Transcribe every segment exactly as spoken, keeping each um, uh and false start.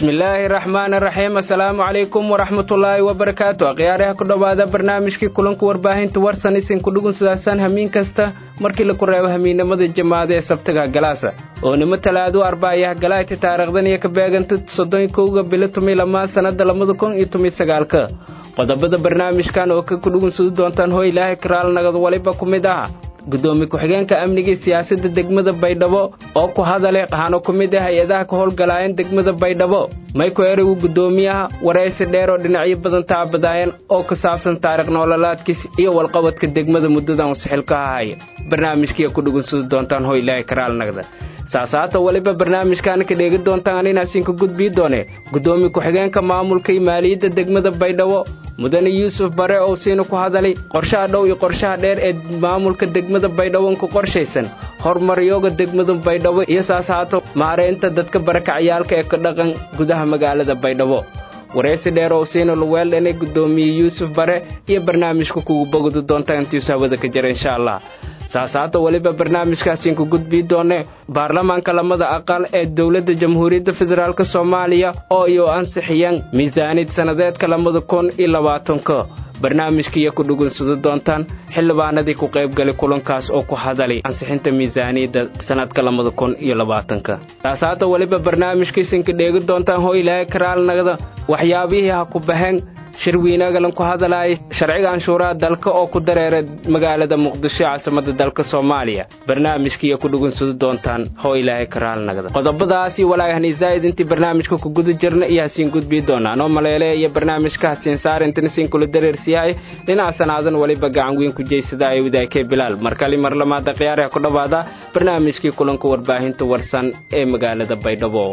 bismillaahi raxmaani raxiim assalaamu calaykum waraxmatullaahi wabarakaatu akhyaaraha ku dhowaada barnaamijkii kulanka warbaahinta warsan isin ku dhugun sidaasaan hamiin kasta markii la ku reebo hamiinimada jamaada ee sabtiga galaasa oo nimo talaado arbaayaha galaayta taariikhdan iyo ka beeganta soddon iyo kowga bilo tumi lamaa sanada labada kun iyo tumi sagaalka qodobada barnaamijkan oo ka ku dhugun sudi doontaan hoo ilaahay karaal nagad waliba ku mid ah gudoomiye ku-xigeenka amniga siyaasadda degmada Baydhabo oo ku hadalay qaano ku mid ah hay'adaha ka howlgalayeen degmada Baydhabo mayko erigu gudoomiyaha wareysi dheer oo dhinacyo badan taabadayeen oo ka saabsan taariikh nololeedkiisa iyo walqabadka degmada muddadan saxilka ahay barnaamijkii ku dhugun sudi doontaan hoo ilaahay karaal nagad saasaata waliba barnaamijkan ka dheegi doontaan inaasin ka gudbi doone gudoomiye ku-xigeenka maamulka maaliyadda degmada Baydhabo mudane Yuusuf Bare oo siina ku hadalay qorshaha dhow iyo qorshaha dheer ee maamulka degmada Baydhabo ku qorshaysan horumaryoga degmada Baydhabo iyo saasaato maareynta dadka barakacayaalka ee ka dhaqan gudaha magaalada Baydhabo wareysi dheer oo siina luweel inay gudoomiye Yuusuf Bare iyo barnaamijku kugu bogdo doonta intii saawada ka jira insha Allah saasaata waliba barnaamijkaasiin ku gudbi doone baarlamaanka lamada aqal ee dawladda jamhuuriyadda federaalka Soomaaliya oo iyo ansixiyeen miisaaniyad sanadeedka labada kun iyo labaatanka barnaamijkiisa ku dhugun sida doontaan xilbaanadii ku qayb galay kulankaas oo ku hadalay ansixinta miisaaniyadda sanadka labada kun iyo labaatanka saasaata waliba barnaamijkiisa ka dheegi doontaan hoo ilaahay karaal nagada waxyaabihii ha ku baxeen shirwiinagalan ku hadalay sharciga anshuuraha dalka oo ku dareeray magaalada Muqdisho caasimadda dalka Soomaaliya barnaamijkiisa ku dhugun sida doontaan hoo ilaahay karaal nagada qodobadaasi walaayahan zaid intii barnaamijka ku guda jirna iyo hasiin gudbi doonaan oo maleele iyo barnaamijka hasiin saar inta sin kula dareersiyay dhinaca sanaadan waliba gacan weyn ku jeysada ay wadaakay Bilaal markali mar lamaada qiyaaraha ku dhawaada barnaamijkii kulanka warbaahinta warsan ee magaalada Baydhabo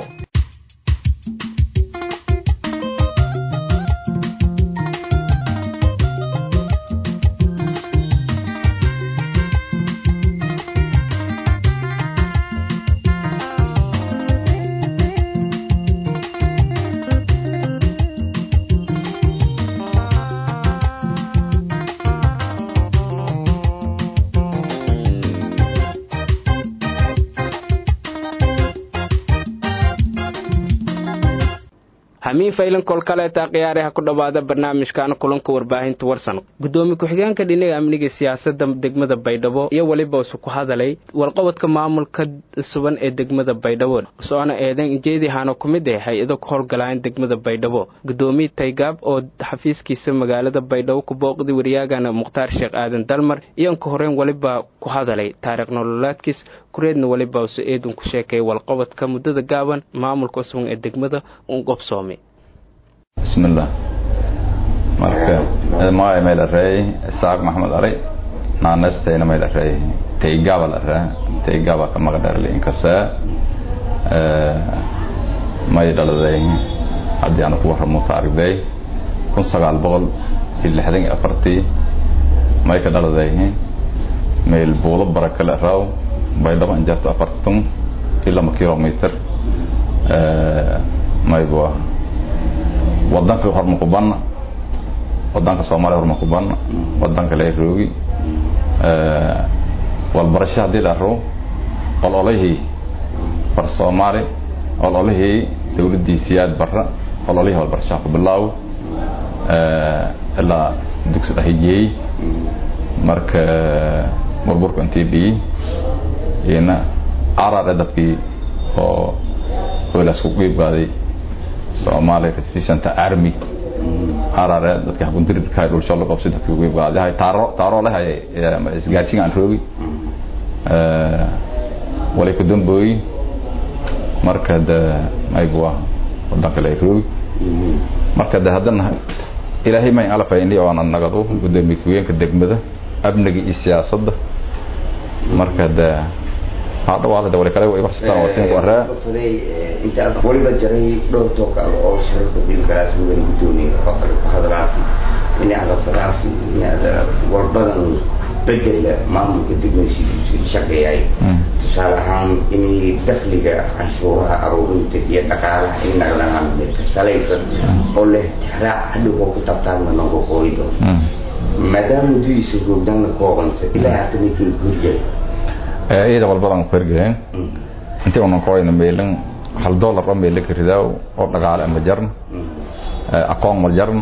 hamiin faylan kol kale ta qiyaaraha ku dhawaada barnaamijkan kulanka warbaahinta warsan gudoomiye ku-xigeenka dhinaca amniga siyaasadda degmada Baydhabo iyo waliba uu ku hadalay walqabadka maamulka suban ee degmada Baydhabo soona eedan jeedii hano ku mid ah hay'ado ka howlgalayeen degmada Baydhabo gudoomiye Taygab oo xafiiskiisa magaalada Baydhabo ku booqday wariyagana Muqtaar Sheekh Aadan Dalmar iyo ka horeen waliba ku hadalay taariikh nololeedkiisa kureedna waliba uu eedan ku sheekay walqabadka muddada gaaban maamulka suban ee degmada uu qobsoomay بسم الله marka ma ay meel aray Isaaq Maxamed Ari naanastayna meel aray Taygab la raa Taygab ka magdar in kasa ee may dhaladay hadii aan ku waramo taariikhday kun sagaal boqol iyo lixdan iyo afar may ka dhaladay meel boolo baraka la raaw Baydhabo injarta afartan kilomitir ee may boo wadanka horma ku banna wadanka Soomaaliya horma ku banna wadanka Leeroogi ee wal barasha hadii la roo ololahi far Soomaali ololahi dawladii siyaad barra ololahi wal barasha ku bilaaw ee la dugsi dhahiyay marka marburka intii bi ina arada dadkii oo wala isku qeybaaday Soomaaliya Resistance Army arare dadka habundir ka dhul shaqo qabsi dadka ugu qaaday taaro taaro leh isgaarsiin aan roogi ee wali ku damboy marka da ay buu wadanka la roogi marka da hadana ilaahay ma ala fayni oo aan nagado gudoomiye ku-xigeenka degmada amniga iyo siyaasadda marka da هذا واحد ولا كلام ويبقى ستار وثنين وراء. أنت أقول بجري دور توك أو شرط بالكاس من بدوني فقط هذا راسي من هذا راسي من هذا وربنا بدل ما ممكن تقول شيء شقياي. تصالحان إني دخلك عشورها أو أنت يتقال إن أغلى عن السليف ولا ترى هذا هو كتاب تام من هو قويدو. مدام دي سكوب دم كوانت إلى هتني كل كل إيه ده والبلان فرجين أنت وانا قايل نبيلن hal dollar oo meel ka ridaa oo dhaqaale ama jarn aqoon ma jarn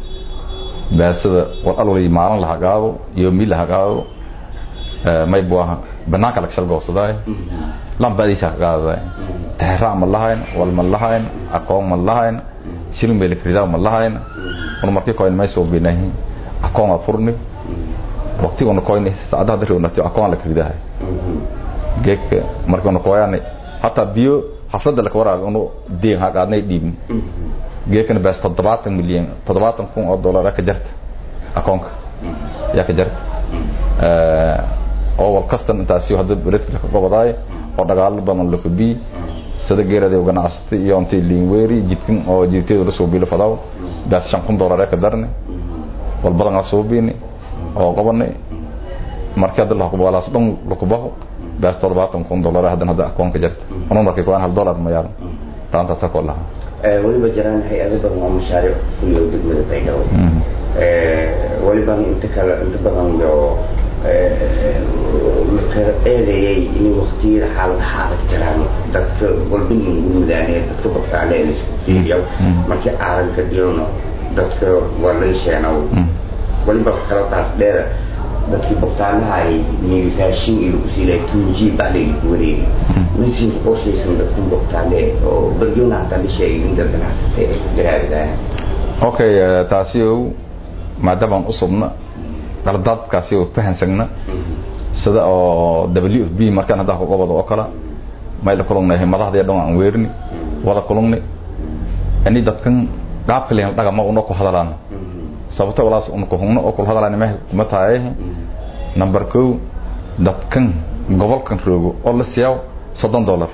baasada wal alwali maalan la hagaado iyo mil la hagaado may buaha banaanka la shal goosaday lambadiisa hagaaday tahraa ma lahayn wal ma lahayn aqoon ma lahayn shil meel ka ridaa ma lahayn oo markii kooyn may soo binahay aqoon afurni waqti oo kooyn saacadaha dareenato aqoon la ridaa geek markii kooyaan hatta biyo xafladda la waraab inuu deen hagaadnay dhiibin geekana baas toddobaatan milyan toddobaatan kun oo dollar ka jarta akoonka yaa ka jarta ee oo wal custom intaasi hadda beledka ka goboday oo dagaal badan la kubi sida geerada ganacsiga iyo intii liinweeri jidkin oo jidteedu la soo biilo fadaw baas shan kun dollar ka darne wal badan soo biini oo qabanay markii hadda la ku walaas dhan la ku baxo baas toddobaatan kun dollar hadda hadda akoonka jarta oo markii ku aan hal dollar ma yaalan taanta sakolaha waliba jiraan hay'ado badan oo mashaariic ku loo degmada Baydhabo ee waliba inta kale inta badan oo ee marka eedeeyay in waqtiyada xaaladaha jiraan dadka walbin gudmadaanay dadka baqtaaleen iyo markii aaran ka dhiyano dadka walaysheena waliba kala taas dheer dadkii baqtaanaha ay nidaashin iyo ku siilay tunji baalay wareey misin qorsheeysan dadka baqtaale oo barjoona tan shay in dadka nasatay garaada okay taasi oo maadaama usubna qardadkaasi oo fahansagna sida oo W F B markaan hada ku qabado oo kala ma ila kulunay madaxda dhan aan weerni wada kulunay ani dadkan qaab kale dhaqamo oo ku hadalaan sababta walaas uu ku hubno oo ku hadalaan ma kuma tahay number two dadkan gobolkan roogo oo la siiyo soddon dollar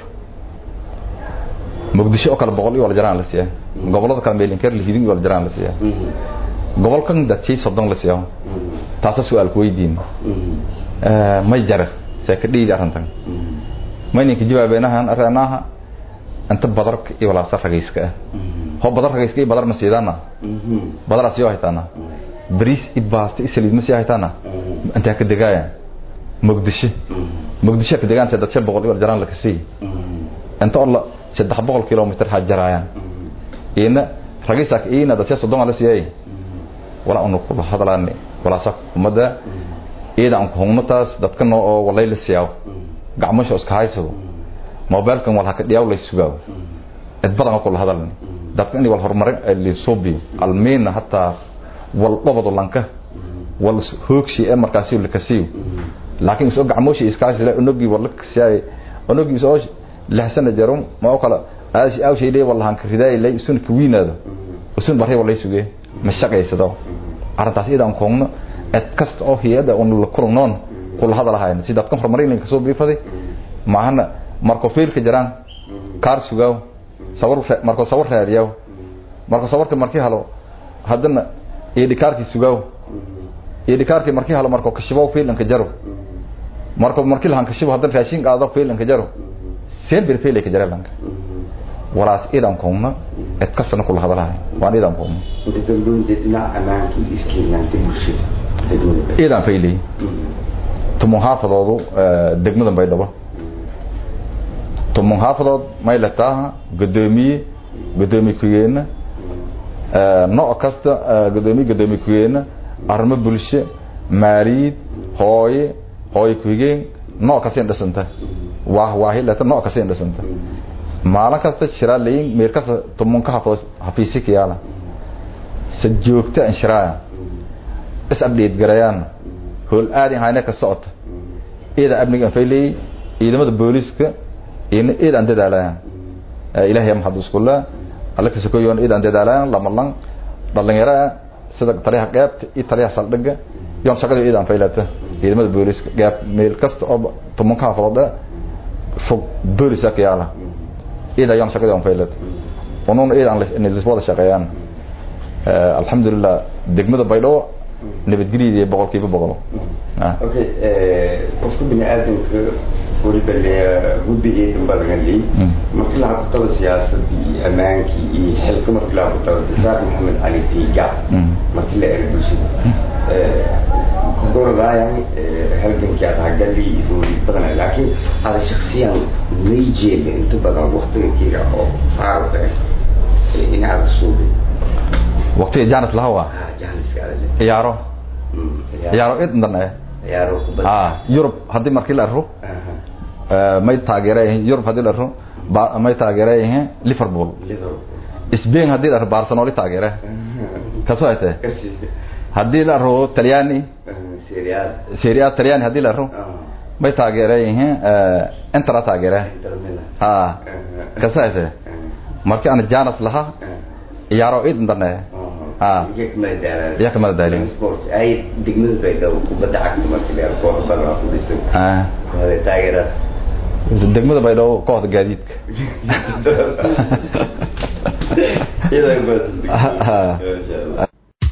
Muqdisho oo kala boqol iyo wala jaraan la siiyo gobolada kala meelin kar liidin wala jaraan la siiyo gobolkan dadkii soddon la siiyo taas su'aal ku weydiin ee ma jar sakadii arintan ma ninka jawaabenahan aranaha anta badarka iyo wala sarfagayska ho badar ragayska iyo badar ma siidana badar asiyo haytana bariis ibaasta isaliid ma sii haytana anta ka degaya Muqdisho Muqdisho ka degaan saddex boqol iyo jaraan la kasii anta oo saddex boqol kilomitir hajarayaan ina ragaysak ina dadka soddon la siiyay wala anu ku hadalaani wala sax umada iyada aan ku humnataas dadka oo walay la siiyo gacmasho iska haysado mobilkan wala ka dhiyaw la sugaw ad badan ku hadalni dadka in wal horumarin li sobi almeena hatta wal qabado lanka wal hoogshi ee markaasi la kasiyo laakiin soo gacmoshi iska haysado unugi wala kasiyay unugi soo lahsan jarum ma kala aasi aw shay leey wallahan ka riday lay sun ka wiinado usun bari wala sugay ma shaqaysado arrintaas idan koogno ad kasta oo hay'ada oo la kulnoon kula hadalahayn si dadka horumarin ka soo biifaday maahana marko fiilka jiraan kaar sugaw sawir marko sawir raadiyo marko sawirka markii halo hadana eedikaarki sugaw eedikaarki markii halo marko kashibo fiilanka jaro marko markii lahan kashibo hadan raashin qaado fiilanka jaro seen bir fiilanka jaro lanka walaas idan koogno ad kasta kula hadalahayn waan idan koogno inta doonjeedna amaanki iskiilaanta bulshada idan fiilay tumo haafadoodu degmada Baydhabo tumo haafadood may la taha gudoomiye gudoomiye kuyeena ee nooc kasta gudoomiye gudoomiye kuyeena arma bulsho maariid hooye hooye kuyeen nooc kasta indhasanta waa waa hilata nooc kasta indhasanta maalin kasta shiraaleen meel kasta tumo ka haafadood hafiisi kiyala sajoogta inshiraaya is update garayaan hol aadin hayna ka socota ida abniga faylay ciidamada booliska in ida aan dadaalaan ilaahay ma hadus kula alla ka soo yoon ida aan dadaalaan lama lan dhalinyaro sida tariixa qaybta iyo tariixa saldhiga yoon shaqada ida aan faylata ciidamada booliska qaab meel kasta oo tumanka hafada fog booliska kiyala ida yoon shaqada aan faylata onon ida aan in wada shaqeeyaan alxamdulillah degmada Baydhabo nabadgelyada boqolkiiba boqol ah okay ee qofka bini aadamka waliba gudbiyay ballangali markii la qabto siyaasadii amaanki iyo xilka markii la qabto Isaaq Maxamed Ali Tiga markii la eray bulshada ee gobol قرضا يعني هل كان كذا قال لي يقول بدنا لكن هذا شخصيا نيجي انت بدنا وقت كذا او عارف ان هذا السوق وقت جانت الهوا اه جانت قال يارو يارو إدنا يارو اه يوروب هذه مركي لارو اه ما يتاجره يوروب هذه لارو ما يتاجره ليفربول ليفربول إسبين هذه لارو بارسلونة تاجره كسوته هذه لارو ترياني سيريا سيريا ترياني هذه لارو ما يتاجره انترا تاجره اه كسوته مركي أنا جانس لها يارو إدنا اه يكمل دار يكمل دارين سبورت اي دغمل بيدو وبدعك markii la arko baro ku dhisay ah hada taageeras degmada baydo kooxda gaadiidka ila bas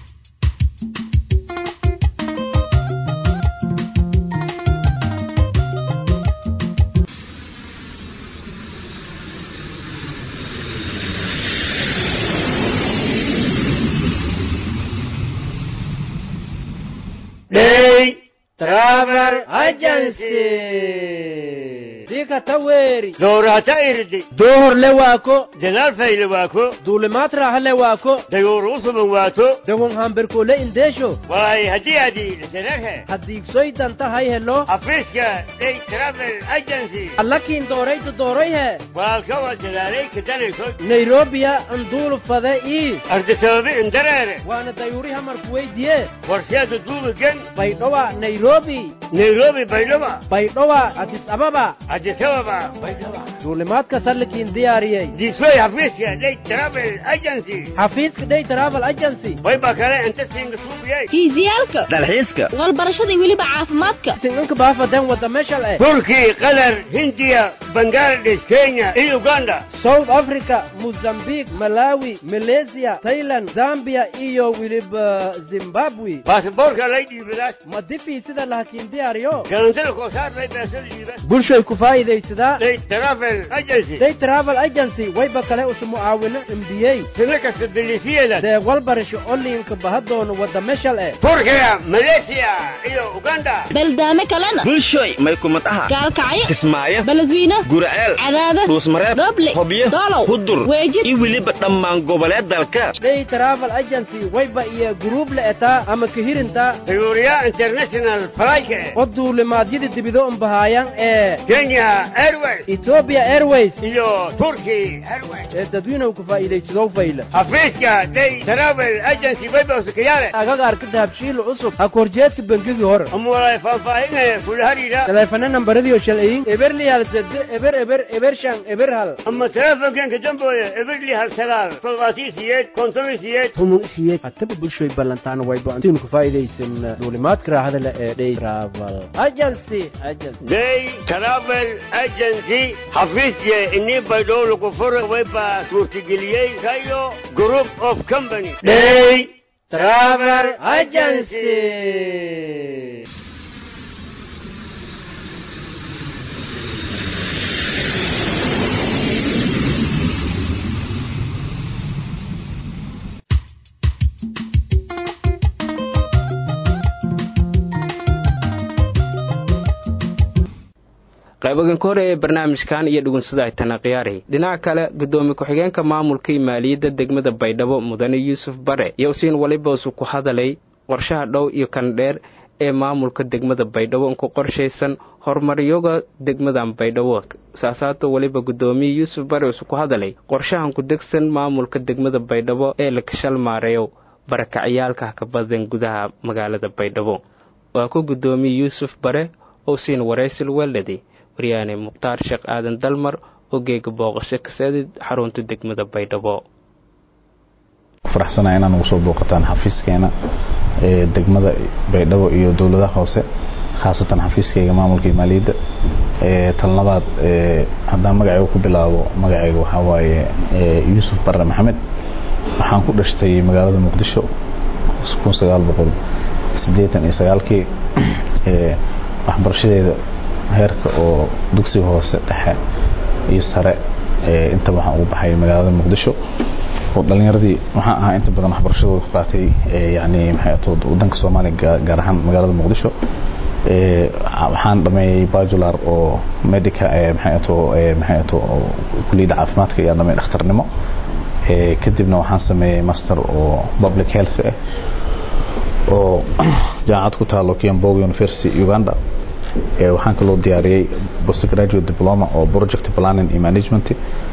Day Travel Agency. Dika taweri. Dorata irdi. Dohor lewako. Jalal fay lewako. Dulimat raha lewako. Dayor usum wato. Dawon hamberko le indesho. Wai hadi hadi leserhe. Hadi soy tanta hay hello. Afriska Day Travel Agency. Allakin doray to doray hai. Walkawa jalale kidale so. Nairobi andul fadai. Ardi sababi indarare. Wana dayuri hamar kuwaidiye. Warshadu dulu gen. Baydowa Nairobi. Nairobi Baydowa. Baydowa Addis Ababa. Addis Ababa Baydowa. Dulimaad ka sallikin diyaariyay. Disoy Hafiiska Day Travel Agency. Hafiiska Day Travel Agency. Way bakare inta singa suubiyay. Fiisiyalka. Dalxiiska. Walbarashada waliba caafimaadka. Singanka baafadan wada meeshal ah. Turki, Qatar, Hindiya, Bangladesh, Kenya, iyo Uganda. South Africa, Mozambique, Malawi, Malaysia, Thailand, Zambia iyo waliba Zimbabwe. Passportka lay dhiibadaas. Ma difi sida laakiin diyaariyo. Garantada ko saar lay baasal dhiibad. Bulshay ku faa'iideysada. Day Travel Agency. Day Travel Agency way bakale u mucaawino M D A. Sinaka sidilisiyeela. Day walbarasho online ka bahadoon wada meeshal ah. Turkiya, Malaysia iyo Uganda. Baldaame kalena. Bulshay may kumataha. Gaalkacyo. Kismaayo. Baladweyne. Guraceel. Cadaada. Dhuusmareeb. Doble. Hobyo. Doolow. Hudur. Weejid. iyo waliba dhammaan goboleed dalka. Day Travel Agency way ba iyo group la eta ama kahirinta. Tayuriya International Flight. Qoddu limaadiyada dibido um bahayaan ee Kenya Airways. Ethiopia Airways. iyo Turkey Airways. ee dadweynuhu ku faa'iideysado fayla. Hafiiska Day Travel Agency way ba usakayale. Agaga arkada habshiil cusub ha korjeedka bangigi hore. Amwalay faahfaahinaya kula hariira. Telefoon nambaradiyo shalciin eberli hal sadde eber eber eber shan eber hal. Amma telefoonkan ka dambeeya eberli hal sagaal toddobaatiyeed kontomiyeed tumusiyeed hatta bulshoy ballantaan way ba intuu ku faa'iideysan duulimaadka raahada la ee Day Travel Agency Agency Day Travel Agency Hafiiska inni baydoo ku furo way ba suurtageliyay kayo group of company Day Travel Agency. qaybagan ka hore ee barnaamijkan iyo dhugunsada ay tana qiyaaray dhinaca kale gudoomiye ku-xigeenka maamulka maaliyadda degmada Baydhabo Mudane Yuusuf Bare iyo siin waliba uu ku hadalay qorshaha dhow iyo kan dheer ee maamulka degmada Baydhabo ku qorsheysan horumaryoga degmada Baydhabo saasato waliba gudoomiye Yuusuf Bare uu ku hadalay qorshahan ku degsan maamulka degmada Baydhabo ee la kashal maareeyo barakacayaalka ka badan gudaha magaalada Baydhabo waa ku gudoomiye Yuusuf Bare oo siin wareysil weeladi wariyane Muqtaar Sheekh Aadan Dalmar oo geega booqasho ka saadid xarunta degmada Baydhabo faraxsanahay inaan ugu soo booqataan xafiiskeena ee degmada Baydhabo iyo dawladaha hoose khaasatan xafiiskeyga maamulka maaliyadda ee talnabaad ee haddaan magacayga ku bilaabo magacayga waxa waaye Yuusuf Bare Maxamed waxaan ku dhashtay magaalada Muqdisho kun sagaal boqol siddeetan iyo sagaal kii ee waxbarashadeeda heerka oo dugsiga hoose dhexe iyo sare ee inta waxaan ugu baxay magaalada Muqdisho oo dhalinyaradii waxaan ahaa inta badan waxbarashadooda ku qaatay yani maxay ahayd wadanka Soomaaliya gaar ahaan magaalada Muqdisho ee waxaan dhameeyay bachelor oo medical ee maxay ahayd maxay ahayd kulliyadda caafimaadka iyo dhameeyay dhakhtarnimo ee kadibna waxaan sameeyay master oo public health oo jaamacad ku taalo Kiambogo University Uganda ee waxaan kaloo diyaariyay postgraduate diploma oo project planning and management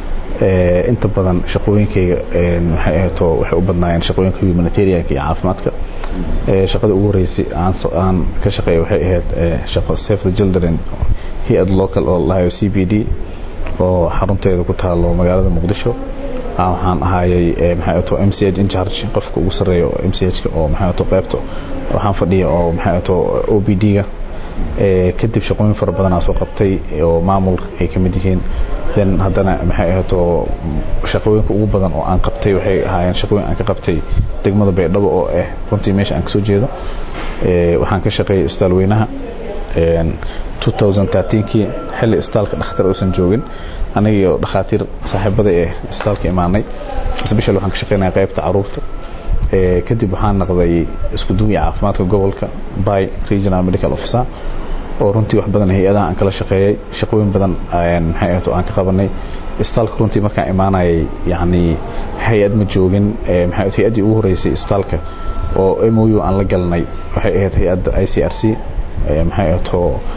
ee inta badan shaqooyinkayga ee maxay ahayd waxay u badnaayeen shaqooyinka humanitarian iyo caafimaadka ee shaqada ugu horeysay aan aan ka shaqeeyay waxay ahayd shaqo Save the Children here at local oo lahayo C B D oo xarunteeda ku taalo magaalada Muqdisho waxaan ahaayay maxay ahayd M C H in charge qofka ugu sareeyo M C H ka oo maxay ahayd qaybta waxaan fadhiyay oo maxay ahayd O B D ga ee kadib shaqooyin fara badan aan soo qabtay oo maamul ay ka mid yihiin dan haddana maxay ahayd shaqooyinka ugu badan oo aan qabtay waxay ahaayeen shaqooyin aan ka qabtay degmada Baydhabo oo ah runtii meesha aan ka soo jeedo ee waxaan ka shaqeeyay isbitaal weynaha ee twenty thirteen kii xilli isbitaalka dhakhtar uusan joogin aniga iyo dhakhaatiir saaxiibada ee isbitaalka imaanay isbitaal waxaan ka shaqeynaa qaybta caruurta ee kadib waxaan noqday isku duwiga caafimaadka gobolka by regional medical officer oo runtii wax badan hay'adaha aan kala shaqeeyay shaqooyin badan aan maxay ahayd aan ka qabanay isbitaalka runtii markaan imaanayay yani hay'ad ma joogin maxay ahayd hay'adii ugu horeysay isbitaalka oo M O U aan la galnay waxay ahayd hay'adda I C R C maxay ahayd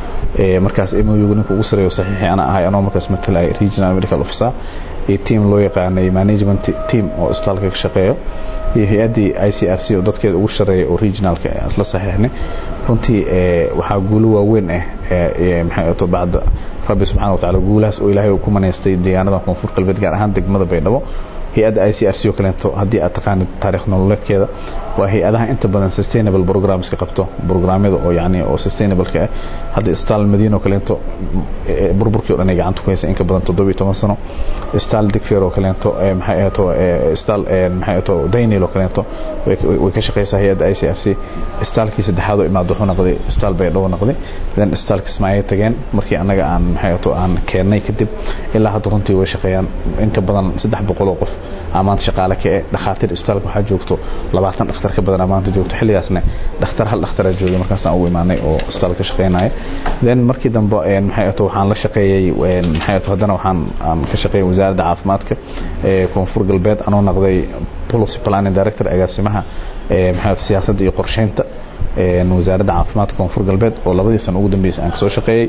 ee markaas M O U ninka ugu sareeyo saxiixi ana ahay anoo markaas matalay regional medical officer ee team loo yaqaanay management team oo isbitaalka ka shaqeeyo iyo hay'adii I C R C oo dadkeeda ugu shareeyay oo regionalka asla saxiixnay runtii ee waxa guulo waaweyn ah ee maxay ahayd bacda rabbi subhanahu wa ta'ala guulahaas oo ilaahay ku maneystay deegaanada koonfur galbeed gaar ahaan degmada Baydhabo hay'adda I C R C oo kaleeto haddii aad taqaanid taariikh nololeedkeeda waa hay'adaha inta badan sustainable programs ka qabto programyada oo yani oo sustainable ka ah hadda isbitaal Madiina oo kaleeto burburkii oo dhan ay gacanta ku haysa in ka badan toddoba iyo toban sano isbitaal Digfeer oo kaleeto maxay ahayd isbitaal maxay ahayd Daynil oo kaleeto way ka shaqeysaa hay'adda I C R C isbitaalkii saddexaad oo imaado wuxuu noqday isbitaal Baydhabo noqday dan isbitaalka Ismaaciil tageen markii anaga aan maxay ahayd aan keenay kadib ilaa hadda runtii way shaqeeyaan in ka badan saddex boqol oo qof amaanta shaqaale ka ah dhakhaatiir isbitaalka waxa joogto labaatan dhakhtar ka badan amaanta joogto xilligaasna dhakhtar hal dhakhtar joogay markaas aan u imaanay oo isbitaalka shaqeynay then markii dambe een maxay ahayd waxaan la shaqeeyay een maxay ahayd haddana waxaan aan ka shaqeeyay wasaaradda caafimaadka ee koonfur galbeed anoo noqday policy planning director agaasimaha ee maxay ahayd siyaasadda iyo qorsheynta ee wasaaradda caafimaadka koonfur galbeed oo labadii sano ugu dambeysay aan ka soo shaqeeyay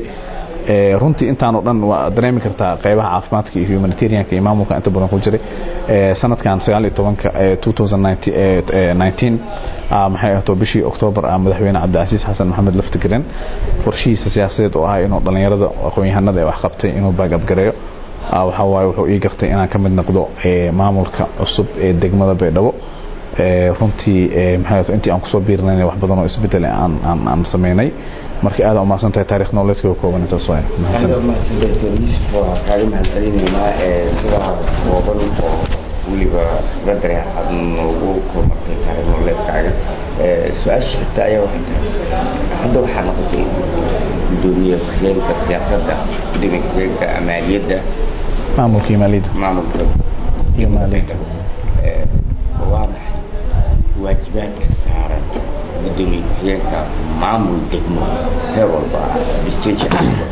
ee runtii intaan oo dhan waa dareemi kartaa qaybaha caafimaadka iyo humanitarianka iyo maamulka inta badan ku jiray ee sanadkan sagaal iyo toban twenty nineteen ah maxay ahayd bishii October ah madaxweyne Cabdicasiis Xasan Maxamed Laftigreen qorshihiisa siyaasadeed oo ah inuu dhalinyarada aqoon-yahanada ay wax qabtay inuu baagab gareeyo waxa waaye wuxuu ii gartay inaan ka mid noqdo ee maamulka cusub ee degmada Baydhabo ee runtii maxay ahayd intii aan ku soo biirnay wax badan oo isbedel aan aan aan sameynay markii aad u maasantahay taariikh nololeedka oo kooban inta soo mahadsan waa kaalin mahadcelinayna ee sida kooban oo waliba qadar aad noogu kormartay taariikh nololeedkaaga ee su'aasha xitaa ayaa waxay tahay hadda waxaa noqotay gudoomiye ku-xigeenka siyaasadda gudoomiye ku-xigeenka maaliyadda maamulka maaliyadda maamulka iyo maaliyadda ee waa maxay waajibaadka saaran gudoomiye ku-xigeenka maamul degmo heer walba stage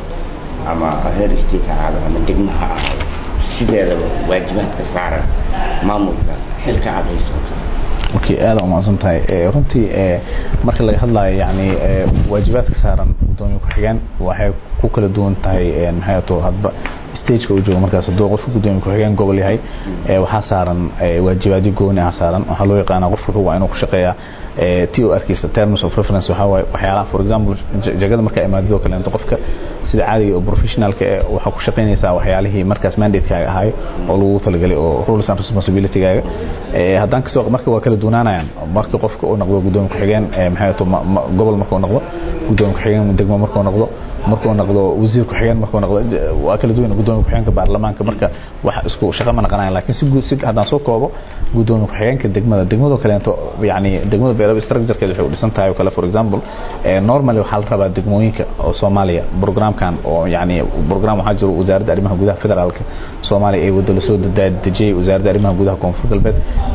ama heer state ama degmaha sideedaba waajibaadka saaran maamulka xilka aad hayso okay aad u maasantahay runtii marka laga hadlayo yani waajibaadka saaran gudoomiye ku-xigeen waxay ku kala duwan tahay maxay ahayd hadba stage ka uu joogo markaas haduu qofku gudoomiye ku-xigeen gobol yahay waxa saaran waajibaadyo gooni ah saaran waxa loo yaqaan qofku waa inuu ku shaqeeyaa T O R kiisa terms of reference waxa way waxyaalaha for example jagada marka imaadido kale inta qofka sida caadiga oo professionalka ee waxa ku shaqeynaysaa waxyaalihii markaas mandate-kaaga ahay oo lagu talagalay oo roles and responsibility-gaaga ee haddaan kasoo marka waa kala duwanaanayaan marka qofka uu noqdo gudoomiye ku-xigeen maxay ahayd gobol marka uu noqdo gudoomiye ku-xigeen degmo marka uu noqdo markuu noqdo wasiir ku xigeen markuu noqdo waa kala duwan gudoomiye ku xigeenka baarlamaanka marka wax isku shaqo ma naqanayaan laakiin si guud si hadaan soo koobo gudoomiye ku xigeenka degmada degmada kale inta yani degmada beelab structure-keeda waxay u dhisan tahay kale for example normally waxa la rabaa degmooyinka oo Soomaaliya programkan oo yani program waxa jiro wasaaradda arrimaha gudaha federaalka Soomaaliya ay wada la soo dejiyay wasaaradda arrimaha gudaha koonfur galbeed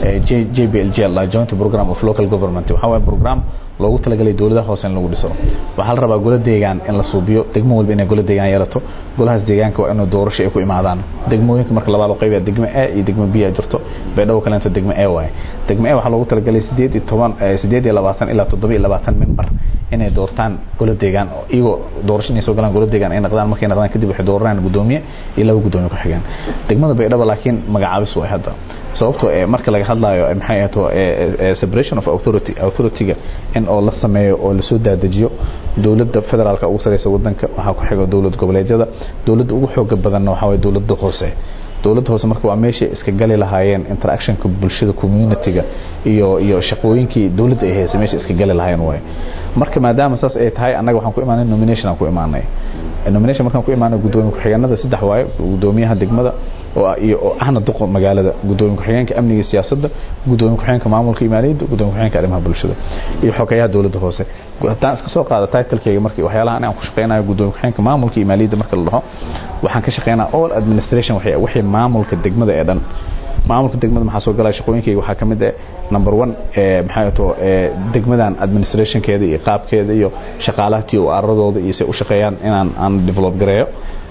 J B L G la joint program of local government waxa waa program loogu talagalay dawladaha hoose in lagu dhiso waxa la rabaa golaha deegaan in la suubiyo degmo walba inay golaha deegaan yeelato golahaas deegaanka waa inuu doorasho ay ku imaadaan degmooyinka marka labaad oo qayb degmo A iyo degmo B jirto beedhow kale inta degmo A waay degmo A waxa loogu talagalay sideed iyo toban sideed iyo labaatan ilaa toddoba iyo labaatan member inay doortaan golaha deegaan iyago doorasho inay soo galaan golaha deegaan ay noqdaan markay noqdaan kadib waxay dooranayaan gudoomiye iyo laba gudoomiye ku xigeen degmada beedhow laakiin magacaabis way hadda sababtoo ee marka laga hadlayo maxay ahato separation of authority authority-ga in oo la sameeyo oo la soo daadajiyo dawladda federaalka ugu sareysa wadanka waxa ku xigo dawlad goboleedyada dawladda ugu xoog badan waxa way dawladda hoose dawladda hoose marka waa meesha iska gali lahaayeen interaction-ka bulshada community-ga iyo iyo shaqooyinkii dawladda ay hayso meesha iska gali lahaayeen way marka maadaama saas ay tahay anaga waxaan ku imaanay nomination aan ku imaanay nomination markaan ku imaanay gudoomiye ku xigeenada saddex waaye gudoomiyaha degmada oo iyo ahna duqo magaalada gudoomiye ku xigeenka amniga siyaasadda gudoomiye ku xigeenka maamulka imaaniyada gudoomiye ku xigeenka arrimaha bulshada iyo xogayaha dawladda hoose haddaan iska soo qaado title-kayga markii waxyaalaha aan ku shaqeynayo gudoomiye ku xigeenka maamulka imaaniyada marka la dhaho waxaan ka shaqeynaa all administration waxay wixii maamulka degmada ee dhan maamulka degmada maxaa soo galay shaqooyinkayga waxaa kamid ah number one ee maxay ahato ee degmadan administration-keeda iyo qaabkeeda iyo shaqaalaha tii oo aradooda iyo si u shaqeeyaan inaan aan develop gareeyo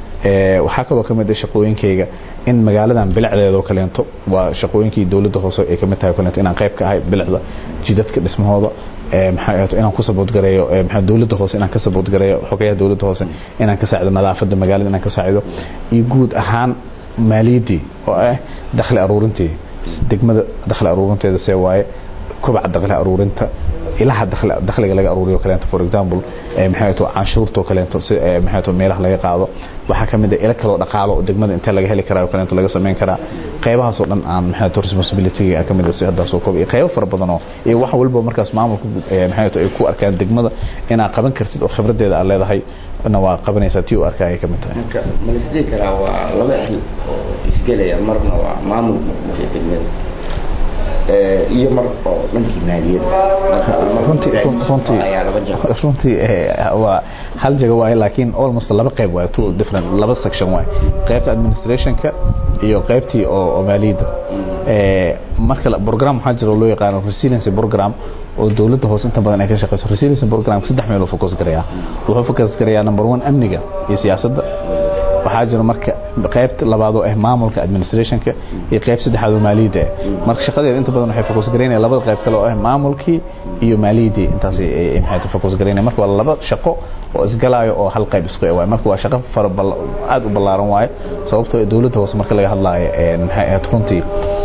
ee waxa kaloo kamid ah shaqooyinkayga in magaaladan bilicdeeda oo kaleento waa shaqooyinkii dawladda hoose ay kamid tahay kaleento inaan qayb ka ahay bilicda jidadka dhismahooda ee maxay ahato inaan ku support gareeyo ee maxay dawladda hoose inaan ka support gareeyo xogayaha dawladda hoose inaan ka saacido nadaafadda magaalada inaan ka saacido iyo guud ahaan maaliyadii oo ah dakhli aruurintii degmada dakhli aruurinteeda see waaye kobaca dakhli aruurinta ilaha dakhli dakhliga laga aruuriyo kaleento for example ee maxay ahato canshuurta kaleento si ee maxay ahato meelaha laga qaado waxa kamid ah ila kale dhaqaalo degmada inta laga heli karaa kaleento laga sameyn karaa qaybahaas oo dhan aan maxay ahato responsibility-ga kamid ah si hadda soo koob iyo qaybo fara badan oo iyo wax walba markaas maamulka maxay ahato ay ku arkaan degmada inaa qaban kartid oo khibradeeda aad leedahay ana waa qabanaysa tii oo arkay kamid tahay marka ma la isdii karaa waa laba xil oo isgalaya marna waa maamulka degmada ee iyo mar oo dhankii maaliyadda runtii runtii runtii waa hal jago waay laakiin almost laba qayb waa two different laba section waay qaybta administration-ka iyo qaybtii oo maaliyadda ee marka program waxa jiro loo yaqaan resilience program oo dawladda hoose inta badan ay ka shaqeyso resilience program saddex meel oo focus gareeya wuxuu focus gareeyaa number one amniga iyo siyaasadda waxa jiro marka qaybta labaad oo ah maamulka administration-ka iyo qayb saddexaad oo maaliyadda marka shaqadeeda inta badan waxay focus gareynayaan labada qayb kale oo ah maamulkii iyo maaliyadda intaas ay maxay focus gareynayaan marka waa laba shaqo oo isgalaayo oo hal qayb isku ah marka waa shaqo far aad u ballaaran waaye sababtoo ah dawladda hoose marka laga hadlaayo ee maxay ahayd runtii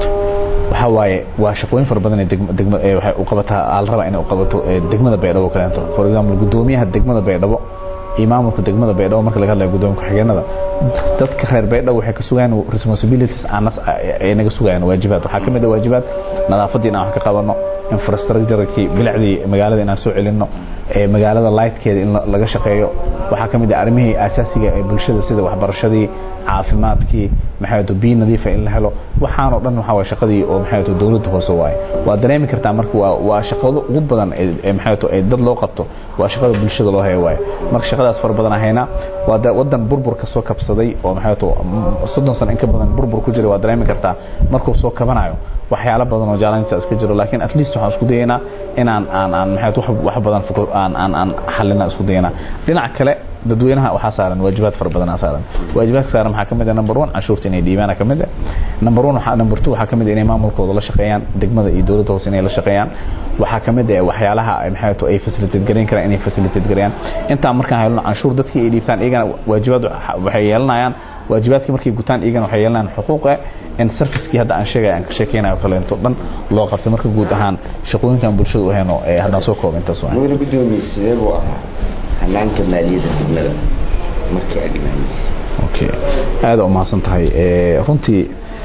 waxa waaye waa shaqooyin far badan ee degmada ee waxay u qabataa al raba inay u qabato degmada Beedhabo kaleento for example gudoomiyaha degmada Beedhabo iyo maamulka degmada Beedhabo marka laga hadlayo gudoomiyaha ku-xigeenada dadka reer Beedhabo waxay ka sugaan responsibilities anas ay naga sugaan waajibaad waxa kamid ah waajibaad nadaafadda inaan wax ka qabano infrastructure-kii bilicdii magaalada inaan soo celinno ee magaalada light-keeda in laga shaqeeyo waxa kamid ah arrimihii asaasiga ee bulshada sida waxbarashadii caafimaadkii maxay ahayd biyo nadiif ah in la helo waxaan oo dhan waxa waa shaqadii oo maxay ahayd dawladda hoose waay waa dareemi kartaa marka waa waa shaqado ugu badan ee maxay ahayd dad loo qabto waa shaqada bulshada loo hayo waay marka shaqadaas far badan ahayna waa wadan burbur ka soo kabsaday oo maxay ahayd soddon sano in ka badan burbur ku jiray waa dareemi kartaa markuu soo kabanayo waxyaalo badan oo jaalantiisa iska jiro laakiin at least waxaan isku dayeynaa inaan aan aan maxay wax badan aan aan aan xalina isku dayeynaa dhinaca kale dadweynaha waxa saaran waajibaad far badan saaran waajibaadka saaran waxa kamid ah number one cashuurta inay dhiibaan kamid ah number one waxa number two waxa kamid ah inay maamulkooda la shaqeeyaan degmada iyo dawladda hoose inay la shaqeeyaan waxa kamid ah waxyaalaha ay maxay tahay ay facilitate gareyn karaan inay facilitate gareeyaan inta markaan helno cashuur dadkii ay dhiibtaan iyagana waajibaad waxay yeelanayaan waajibaadkii markay gutaan iyagana waxay yeelanayaan xuquuq in service-kii hadda aan sheegay aan ka sheekeynayo kale inta dhan loo qabtay marka guud ahaan shaqooyinkan bulshada u hayno ee hadda soo koob intaas waa wada gudoomiye buu ahaa hanaanka maaliyadda degmada markii ay dhimaanayso okay aad u mahadsan tahay ee runtii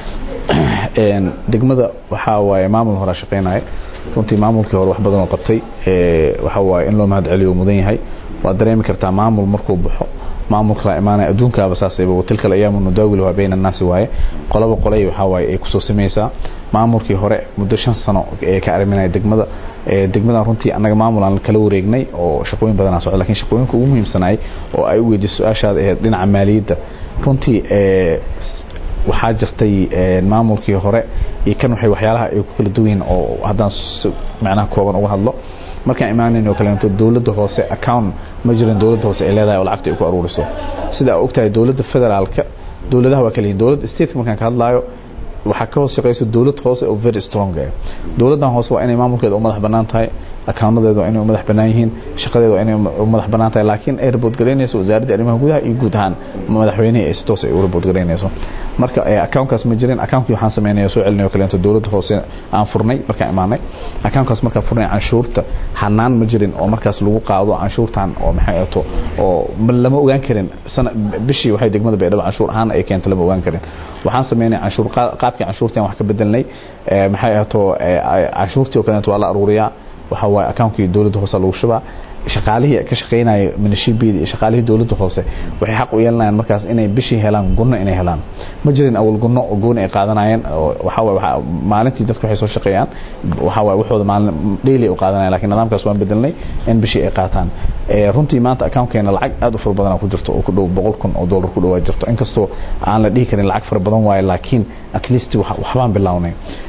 een degmada waxa waaye maamul hore shaqeynay runtii maamulkii hore wax badan oo qabtay ee waxa waaye in loo mahad celiyo mudan yahay waa dareemi kartaa maamul markuu baxo maamulka imaanay adduunka abasaasay oo tilka ayaamu nadaawil waa bayna naas waaye qolaba qolay waxa waaye ay ku soo sameeysaa maamulkii hore muddo shan sano ee ka ariminay degmada ee degmada runtii anaga maamul aan kala wareegnay oo shaqooyin badan socdo laakiin shaqooyinka ugu muhiimsanay oo ay u weydiiso su'aashaada ee dhinaca maaliyadda runtii ee waxaa jirtay maamulkii hore iyo kan waxay waxyaalaha ay ku kala duwan oo haddaan macnaha kooban uga hadlo markaan imaanayno kaleento dawladda hoose account ma jirin dawladda hoose ay leedahay oo lacagta ay ku aruuriso sida ay ogtahay dawladda federaalka dawladaha waa kaliya dawladda state markaan ka hadlayo waxa ka hoos shaqeyso dawlad hoose oo very strong ah dawladdan hoose waa inay maamulkeeda u madax banaan tahay accountdeedu waa inay u madax banaan yihiin shaqadeedu waa inay u madax banaan tahay laakiin ay report gareynayso wasaaradda arrimaha gudaha iyo guud ahaan madaxweynaha ay si toos ah u report gareynayso marka accountkaas ma jirin accountki waxaan sameeyay soo celinayo kaleento dawladda hoose aan furnay markaan imaanay accountkaas markaan furnay canshuurta hanaan ma jirin oo markaas lagu qaado canshuurtan oo maxay ahato oo lama ogaan karin sana bishii waxay degmada Baydhabo canshuur ahaan ay keento lama ogaan karin waxaan sameeyay canshuur qaabkii canshuurtan wax ka bedelnay maxay ahato canshuurtii oo kaleento waa la aruuriyaa waxa waa account-kii dawladda hoose lagu shubaa shaqaalihii ka shaqeynay municipality iyo shaqaalihii dawladda hoose waxay xaq u yeelanayaan markaas inay bishii helaan gunno inay helaan ma jirin awal gunno oo goon ay qaadanayaan waxa waa maalintii dadku waxay soo shaqeeyaan waxa waa waxooda maalin daily u qaadanayaan laakiin nidaamkaas waan bedelnay in bishii ay qaataan ee runtii maanta account-keena lacag aad u far badan ku jirto oo ku dhow boqol kun oo dollar ku dhow jirto inkastoo aan la dhihi karin lacag far badan waaye laakiin at least waxbaan bilownay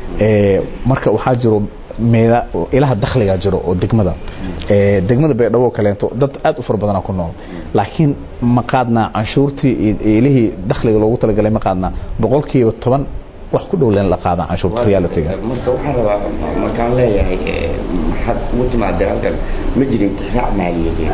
ee marka waxaa jiro meela ilaha dakhliga jiro oo degmada ee degmada Baydhabo kaleento dad aad u far badan ku nool laakiin ma qaadna canshuurtii ilihii dakhliga loogu talagalay ma qaadna boqolkiiba toban wax ku dhow leen la qaada canshuurta reality-ga marka waxaan rabaa markaan leeyahay maxad ugu timaadeen halkan ma jirin tixraac maaliyadeed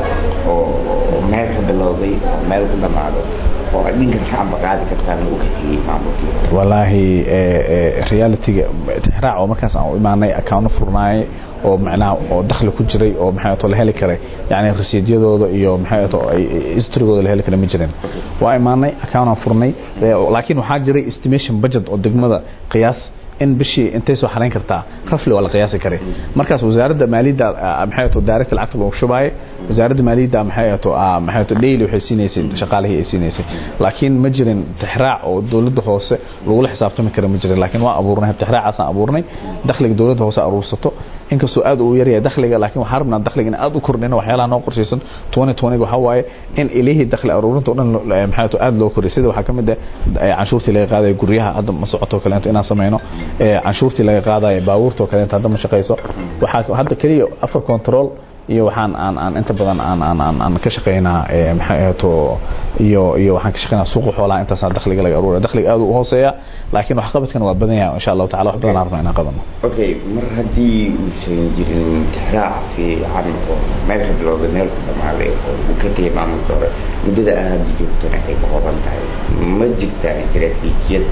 oo meel ka bilowday meel ku dhamaaday oo adinka shacab qaadi kartaan oo ka tigay maamulkii wallahi reality-ga tixraac oo markaas aan u imaanay account furnaay oo macnaha oo dakhli ku jiray oo maxay ahayd la heli karay yaani rasiidyadooda iyo maxay ahayd history-gooda la heli karay ma jirin waa imaanay account aan furnay laakiin waxa jiray estimation budget oo degmada qiyaas in bishii intay soo xarayn kartaa rafli wala qiyaasi karay markaas wasaaradda maaliyadda maxay ahayd direct lacag loo shubay wasaaradda maaliyadda maxay ahayd maxay ahayd daily waxay siineysay shaqaalihii ay siineysay laakiin ma jirin tixraac oo dawladda hoose lagu xisaabtami karo ma jirin laakiin waa abuurnay tixraacaas aan abuurnay dakhliga dawladda hoose aruursato inkastoo aad u yar yahay dakhliga laakiin waxa rabnaa dakhliga in aad u kordhino waxyaalaha noo qorshaysan twenty twenty waxa waaye in ilaahi dakhli aruurinta oo dhan maxay ahayd aad loo kordhiyo sida waxa kamid ah canshuurtii laga qaaday guryaha hadda ma socoto kaleento inaan sameeyno ee canshuurtii laga qaaday baabuurta kaleento hadda ma shaqeyso waxa hadda kaliya afar control iyo waxaan aan aan inta badan aan aan aan ka shaqeynaa ee maxay ahayd iyo iyo waxaan ka shaqeynaa suuqa xoolaha inta saa dakhliga laga aruuriyo dakhliga aad u hooseeya laakiin wax qabadkan waa badan yahay insha Allah ta'ala wax badan arno inaan qadano okay mar hadii uu soo jirin tixraac fi caamko meel ka bilowday meel ku dhamaaday oo ka tagay maamulka hore muddada aad joogtana ay ku qoran tahay ma jirta istiraatiijiyad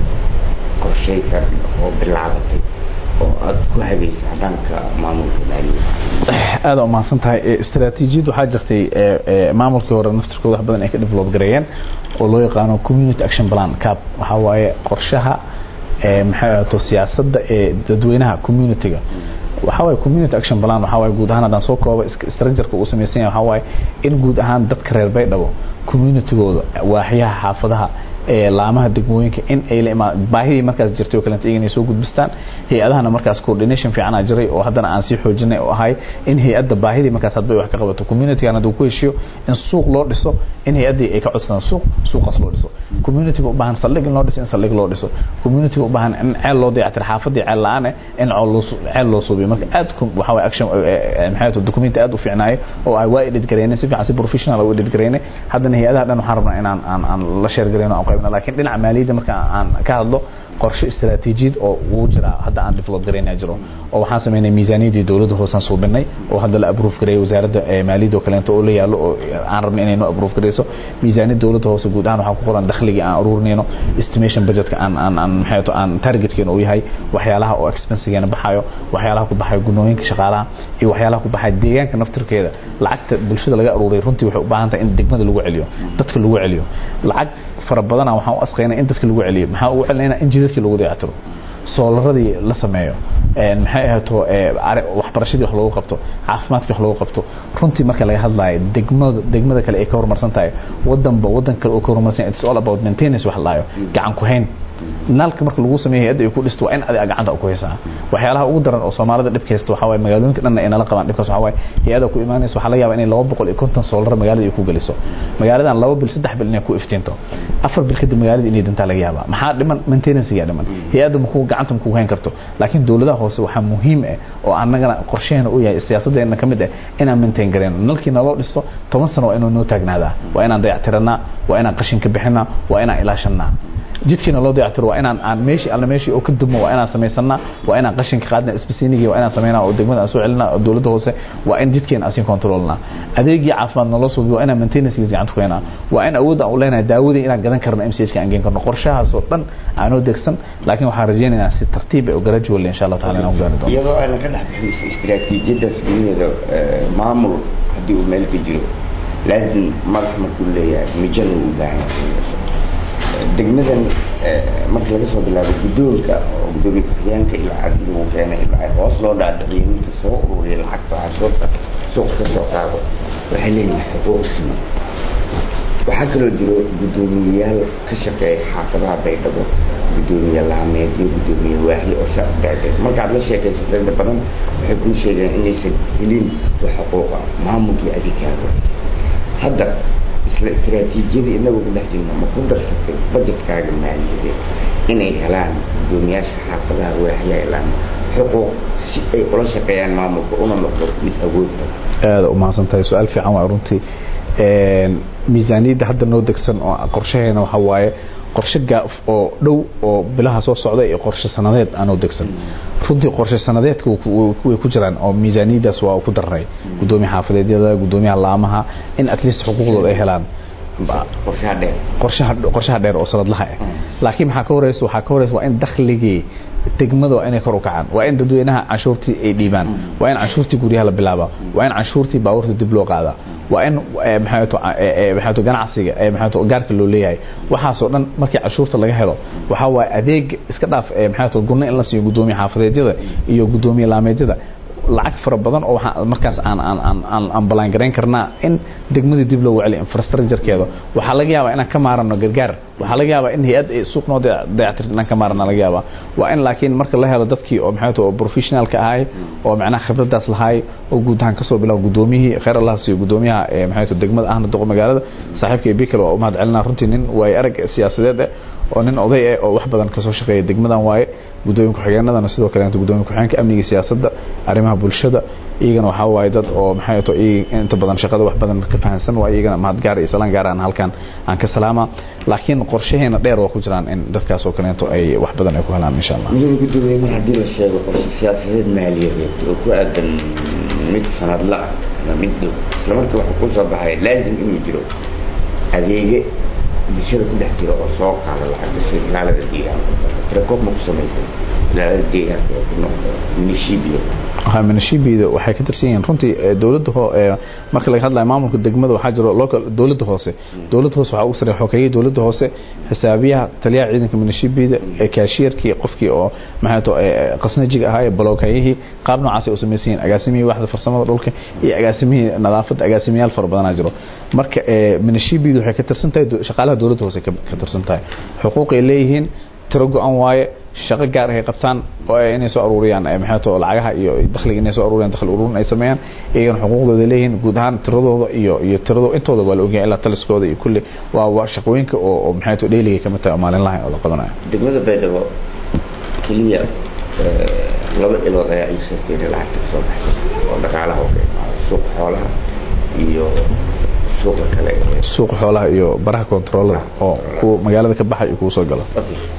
qorshaysan oo bilaabatay oo aad ku hagaysa dhanka maamulka maaliyadda aad u maasan tahay istiraatiijiyad waxa jirtay ee maamulkii hore naftirkooda wax badan ay ka develop gareeyeen oo loo yaqaan community action plan cap waxa waaye qorshaha ee maxay ahayd siyaasadda ee dadweynaha community-ga waxa waaye community action plan waxa waaye guud ahaan hadaan soo koobo structure-ka uu sameeyay waxa waaye in guud ahaan dadka reer Baydhabo community-gooda waaxyaha xaafadaha ee laamaha degmooyinka in ay la imaan baahidii markaas jirtay oo kale inay soo gudbistaan hay'adahana markaas coordination fiican ah jiray oo haddana aan sii xoojinay oo ahay in hay'adda baahidii markaas hadba wax ka qabato community-gana uu ku heshiyo in suuq loo dhiso in hay'adii ay ka codsadaan suuq suuqaas loo dhiso community-ga u baahan saldhig loo dhiso in saldhig loo dhiso community-ga u baahan in ceel loo dayactir xaafadii ceel la'aan in ceel loo suubiyo marka aad waxa way action maxay tahay document aad u fiicnaayo oo ay waa edit gareeyeen si fiican si professional oo edit gareeyeen haddana hay'adaha dhan waxaan rabnaa inaan aan la share gareeyno laakiin dhinaca maaliyadda marka aan ka hadlo qorshe istiraatiijiyad oo uu jira hadda aan develop gareynaa jiro oo waxaan sameynay miisaaniyadii dawladda hoosan suubinay oo hadda la approve gareeyay wasaaradda maaliyadda oo kaleento oo la yaalo oo aan rabnay inay noo approve gareyso miisaaniyadda dawladda hoose guud ahaan waxa ku qoran dakhliga aan ururinayno estimation budgetka aan aan aan maxay to aan targetkeena uu yahay waxyaalaha oo expense-geena baxayo waxyaalaha ku baxayo gunooyinka shaqaalaha iyo waxyaalaha ku baxay deegaanka naftirkeeda lacagta bulshada laga aruuray runtii waxay u baahan tahay in degmada lagu celiyo dadka lagu celiyo lacag fara badan waxaan u asqeynaa in dadka lagu celiyo maxaa ugu celinayna in jidadka lagu dayactiro soolaradii la sameeyo een maxay ahaato waxbarashadii wax loogu qabto caafimaadkii wax loogu qabto runtii marka laga hadlayo degmada degmada kale ay ka horumarsan tahay wadanba wadan kale oo ka horumarsan it's all about maintenance wax laayo gacan ku hayn nalka marka lagu sameeyo hay'adda ay ku dhisto waa in adiga gacanta ku haysaa waxyaalaha ugu daran oo Soomaalida dhibkaysto waxa way magaalooyinka dhan ay nala qabaan dhibkaas waxa way hay'adda ku imaanayso waxa laga yaabaa inay laba boqol iyo konton soolar magaalada ay ku galiso magaaladan laba bil saddex bil inay ku iftiinto afar bil kadib magaalada inay danta laga yaabaa maxaa dhiman maintenance ga dhiman hay'adda ma ku gacanta ku hayn karto laakiin dawladaha hoose waxa muhiim ah oo annagana qorsheena u yahay siyaasadeena kamid ah inaan maintain gareeno nalkiina loo dhiso toban sano inuu noo taagnaada waa inaan dayactirnaa waa inaan qashin ka bixinaa waa inaan ilaashanaa jidkina loo dayactiro waa inaan aan meeshii alla meeshii oo ka dumo waa inaan sameysannaa waa inaan qashinka qaadna isbisiinigi waa inaan sameynaa oo degmada aan soo celinaa oo dawladda hoose waa in jidkeena aan controlnaa adeegii caafimaad naloo soo waa inaan maintenance gacanta ku haynaa waa in awood aan u leenahay daawadii inaan gadan karno M C H ka aan geen karno qorshahaas oo dhan aanoo degsan laakiin waxaan rajaynaynaa si tartiib ah oo gradual insha Allah taala inaan gaari doono iyadoo aan ka dhaxbixin istiraatiijiyada suuqyada maamul hadii uu meel ka jiro laakiin madax markuu leeyahay mijan uu baahan degmadan marka laga soo bilaabo guddoonka oo gudoomiye ku-xigeenka ilaa cadii uu keenay ilaa hoos loo dhaadhiciyay ninka soo ururiyay lacagta cashuurta suuq ka soo qaado waxay leeyihiin xuquuq siman waxaa kaloo jiro guddoomiyayaal ka shaqeeya xaafadaha baydhabo guddoomiye laameed iyo guddoomiye waaxi oo saacadaad markaad la sheekaysatay inta badan waxay kuu sheegeen inaysan helin wax xuquuqa maamulkii adikaaga hadda isla istiraatiijiyada inagu ku dhex jirno ma ku darsatay budgetkaaga maaliyadeed inay helaan guddoomiyaasha xaafadaha waaxyaha helaan xuquuq si ay ula shaqeeyaan maamulka una noqdo mid awood aada u mahadsantahay su-aal fiican waa runtii miisaaniyadda hadda noo degsan oo qorshaheena waxa waaye qorshe gaaf oo dhow oo bilaha soo socda iyo qorshe sanadeed aan oo degsan runtii qorshe sanadeedku way ku jiraan oo miisaaniyadaas waa ku darnay gudoomiyaha xaafadeedyada gudoomiyaha laamaha in at least xuquuqdooda ay helaan qorshaha dheer qorshaha qorshaha dheer oo sanadlaha ah laakiin waxa ka horeyso waxa ka horeyso waa in dakhligii degmada waa inay kor u kacaan waa in dadweynaha cashuurtii ay dhiibaan waa in cashuurtii guryaha la bilaabo waa in cashuurtii baabuurta dib loo qaadaa waa in maxaato maxaato ganacsiga ee maxaato gaarka loo leeyahay waxa soo dhan markii cashuurta laga helo waxa waa adeeg iska dhaaf maxaato gurna in la siiyo gudoomiyaha xaafadeedyada iyo gudoomiyaha laameedyada lacag fara badan oo waxa markaas aan aan aan aan balan gareyn karnaa in degmada dib loo wacli infrastructure-keeda waxa laga yaabaa inaan ka maarano gargaar waxa laga yaabaa in hay'ad ay suuq noo dayactirto inaan ka maarano laga yaabaa waa in laakiin marka la helo dadkii oo maxay tahay professional ka ahay oo macnaha khibradaas lahaay oo guud ahaan ka soo bilaw gudoomiyihii khayr Allah siiyo gudoomiyaha maxay tahay degmada ahna doqo magaalada saaxiibkay bikal oo mahad celinaa runtii nin way arag siyaasadeed oo nin oday ah oo wax badan ka soo shaqeeyay degmadan waaye gudoomiye ku-xigeenadana sidoo kale inta gudoomiye ku-xigeenka amniga siyaasadda arrimaha bulshada iyagana waxa waaye dad oo maxay tahay inta badan shaqada wax badan ka fahansan waa iyagana mahad gaar iyo salaan gaar aan halkan aan ka salaama laakiin qorshaheena dheer oo ku jiraan in dadkaas oo kale ay wax badan ay ku helaan insha Allah midda gudoomiye mar hadii la sheego qorshe siyaasadeed maaliyadeed oo ku aadan mid sanad la mid isla markaa waxa ku soo baxay laazim inuu jiro adeege bulshada ku dhex jiro oo soo qaada lacagta si ilaalada deegaanka tirakood ma ku samaysan ilaalada deegaanka oo ku noqdo minishibiyo waxa minishibiyo waxay ka tirsan yihiin runtii dawladda marka laga hadlayo maamulka degmada waxaa jiro local dawladda hoose dawladda hoose waxa ugu sareeyo xogeeyay dawladda hoose xisaabiyaha taliyaha ciidanka minishibiyo ee kaashiyarkii qofkii oo maxay tahay qasnajiga ahaa blookayihii qaab noocaas ay u sameeyeen agaasimihii waxda farsamada dhulka iyo agaasimihii nadaafadda agaasimiyaal fara badan jiro marka minishibiyo waxay ka tirsan tahay shaqaalaha dawladda hoose ka tirsan tahay xuquuq ay leeyihiin tiro go'an waaye shaqo gaar ah ay qabtaan oo inay soo ururiyaan maxay tahay lacagaha iyo dakhliga inay soo ururiyaan dakhli ururin ay sameeyaan iyagana xuquuqdooda leeyihiin guud ahaan tiradooda iyo iyo tiradooda intooda waa la ogyahay ilaa taliskooda iyo kulli waa waa shaqooyinka oo maxay tahay dheeliga kamid tahay maalin lahayn oo la qabanayo degmada Baydhabo kaliya laba ilood ayaa ay sheegtay lacagta soo baxay oo dhaqaalaha oo suuq xoolaha iyo suuqa kale suuq xoolaha iyo baraha controller oo ku magaalada ka baxay ku soo gala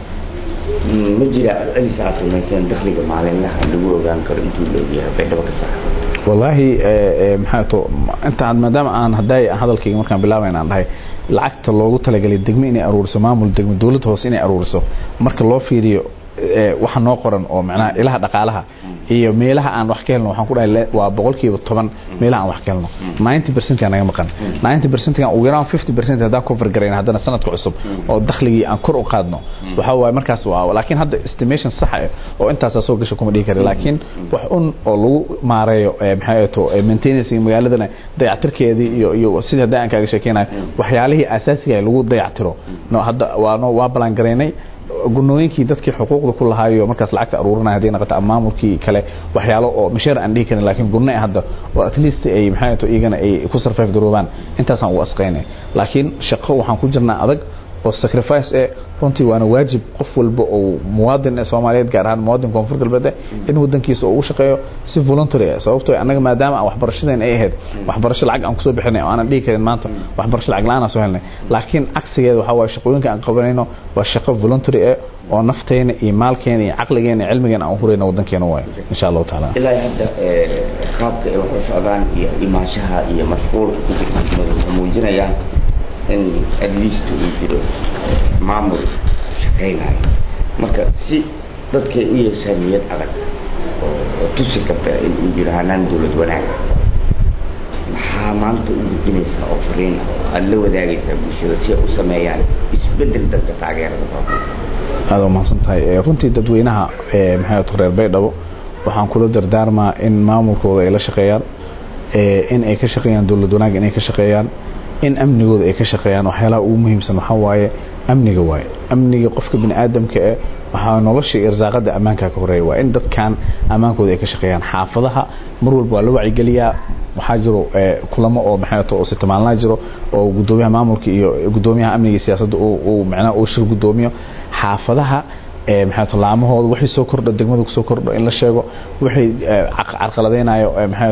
ma jira celi saacad samaysan dakhliga maalinlaha lagu ogaan karo intuu leeyahay Baydhabo ka sax wallahi maxay to inta maadaama aan haday hadalkayga markaan bilaabayna aan dhahay lacagta loogu talagalay degmo inay aruuriso maamul degmo dawladda hoose inay aruuriso marka loo fiiriyo waxa noo qoran oo macnaha ilaha dhaqaalaha iyo meelaha aan wax ka helno waxaan ku dhahay waa boqolkiiba toban meelaha aan wax ka helno ninety percent aan naga maqan ninety percent aan ugu yaraan fifty percent haddaan cover garayna haddana sanadka cusub oo dakhligii aan kor u qaadno waxa waaye markaas waa laakiin hadda estimation sax ah oo intaas soo gasho kuma dhigi karo laakiin wax un oo lagu maareeyo maxay to maintenance magaaladana dayactirkeedii iyo iyo sida hadda aan kaaga sheekeenay waxyaalihii asaasiga ah lagu dayactiro no hadda waa no waa balan gareynay gunooyinkii dadkii xuquuqda ku lahaayo markaas lacagta aruurinay hadii noqoto maamulkii kale waxyaalo oo misheer aan dhigi karin laakiin gunay hadda oo at least ay maxay to iyagana ay ku survive garoobaan intaas aan u asqeynay laakiin shaqo waxaan ku jirnaa adag oo sacrifice ee runtii waana waajib qof walba oo muwaadin Soomaaliyeed gaar ahaan muwaadin koonfur galbeed in wadankiisa uu shaqeeyo si voluntary ah sababtoo anaga maadaama aan waxbarashadeen ay ahayd waxbarasho lacag aan ku soo bixinay oo aan dhigi karin maanta waxbarasho lacag la'aan soo helnay laakiin cagsigeeda waxa waa shaqooyinka aan qabanayno waa shaqo voluntary ah oo nafteena iyo maalkeena iyo aqligeena iyo cilmigeena aan hurayno wadankeena way insha Allah taala ilaa hadda qaabka ay wax u socdaan iyo imaanshaha iyo mashquulka ku jirta muujinayaan in at least uu jiro maamul shaqeynaya marka si dadka u yeeshaan niyad adag oo tusi karta in uu jiro hanaan dawlad wanaag maxaa maanta u gudbinaysa oo fariin aad la wadaagaysa bulshada si ay u sameeyaan isbedel dadka taageerada aad u mahadsantahay runtii dadweynaha maxay u reer Baydhabo waxaan kula dardaarmaa in maamulkooda ay la shaqeeyaan in ay ka shaqeeyaan dawlad wanaag in ay ka shaqeeyaan in amnigooda ay ka shaqeeyaan waxyaalaha ugu muhiimsan waxa waaye amniga waaye amniga qofka bini aadamka ah waxa nolosha irsaaqada amaanka ka horeeya waa in dadkan amaankooda ay ka shaqeeyaan xaafadaha mar walba waa la wacyi galiyaa waxa jiro kulamo oo maxay tahay oo si tamaalna jiro oo gudoomiyaha maamulka iyo gudoomiyaha amniga siyaasadda oo macna oo shir gudoomiyo xaafadaha ee maxay tahay laamahooda wixii soo kordho degmada ku soo kordho in la sheego wixii carqaladeynayo maxay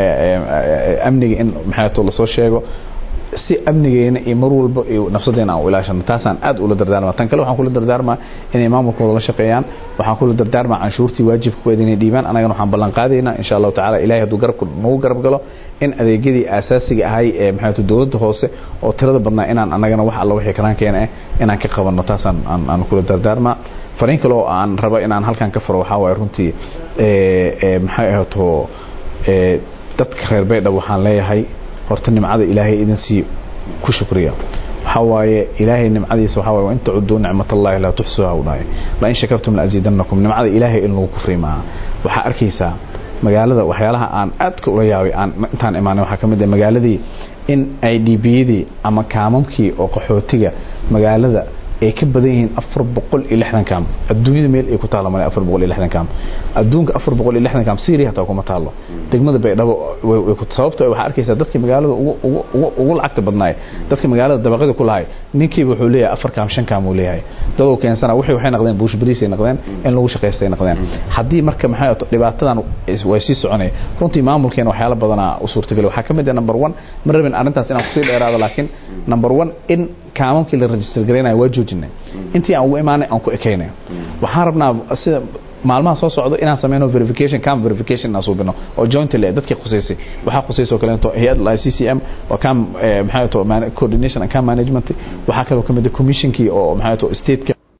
tahay amniga in maxay tahay la soo sheego si amnigeena iyo mar walba iyo nafsadeena aan ilaashano taasaan aad u la dardaarmaa tan kale waxaan kula dardaarmaa inay maamulkooda la shaqeeyaan waxaan kula dardaarmaa canshuurtii waajibkooda inay dhiibaan anagana waxaan ballan qaadaynaa insha Allah taala ilaahay haduu garab nagu garab galo in adeegyadii asaasiga ahay ee maxay tahay dawladda hoose oo tirada badnaa inaan anagana wax alla wixii karaan keenay inaan ka qabanno taasaan aan kula dardaarmaa fariin kale oo aan rabo inaan halkan ka faro waxa way runtii ee ee maxay ahaato ee dadka reer Baydhabo waxaan leeyahay horta nimcada ilaahay idin si ku shukriya waxa waaye ilaahay nimcadiisa waxa waaye inta cuduu nicmatallahi la tuhsuha ulaahi la in shakartum la azidannakum nimcada ilaahay in lagu kufrimaa waxa arkaysa magaalada waxyaalaha aan aad ka ula yaabay aan intaan imaanay waxa kamid ah magaaladii in I D B-dii ama kaamamkii oo qaxootiga magaalada ay ka badan yihiin afar boqol iyo lixdan kaam adduunyada meel ay ku taalo ma afar boqol iyo lixdan kaam adduunka afar boqol iyo lixdan kaam Syria taa kuma taalo degmada Baydhabo way ku sababtoo waxa arkaysa dadkii magaalada ugu ugu ugu lacagta badnaay dadkii magaalada dabaqada ku lahay ninkii wuxuu leeyahay afar kaam shan kaam uu leeyahay dadoo keensana waxay waxay noqdeen buush bariis ay noqdeen in lagu shaqeystay noqdeen hadii marka maxay dhibaatadan way sii soconay runtii maamulkeena waxyaalo badan u suurtagal waxa kamid ah number one marabin arintaas inaan ku sii dheeraado laakiin number one in kaamamkii la register gareynayo waa joojinay intii aan u imaanay aan ku ekeynay waxaan rabnaa sida maalmaha soo socdo inaan sameeyno verification cam verification aan suubino oo jointly dadkii quseysay waxa quseysay kale inta hay'ad I C C M oo cam maxay to coordination and cam management waxa kale oo kamid ah commissionkii oo maxay to state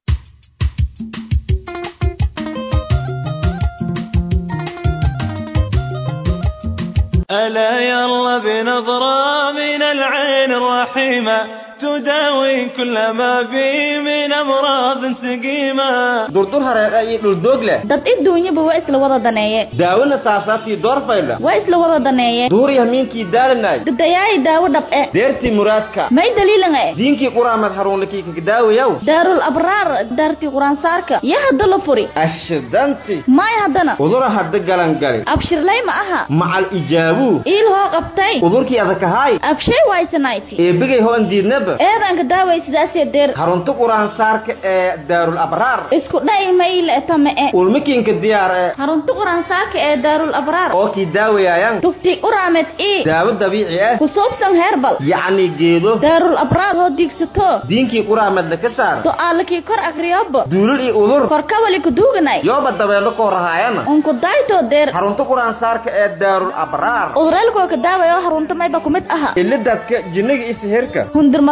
ألا يلا بنظرة من العين الرحيمة تداوي كل ما بي من أمراض سقيمة دردور هرقاي دولدوغ له dad adduunyaba waa isla wada daneeye daawada saasaaftii door fayla waa isla wada daneeye duur yahmiinkii daalanay dadayaay daawo dhab eh deerti muraadka may daliilan eh diinkii quraamad haruunakii ka daawayow daarul abraar daarti quraan saarka ya hadda la furi ashdanti may haddana udura hadda galan gali abshirlay ma aha macal ijaabu il hoo qabtay udurkii adakahay abshay waysanayti ee bigay hoon diidnaba eedan ka daaway sidaas deer harunta quraan saarka ee daarul abraar isku dhay mayl etama ee ulmikiinka diyaar ee harunta quraan saarka ee daarul abraar oo ki daawayaan tufti uraamed ee daawo dabiici ah ku soobsan herbal yaani geedo daarul abraar oo digsato diinkii quraamed ka saar su'aalkii kor akhriyoba duulul iyo udur kor ka wali ku duuganay yooba dabeelo ko rahaayana on ku dayto deer harunta quraan saarka ee daarul abraar uduralko ka daawayo harunta mayba kumid aha ilidadka jinniga isheerka hundur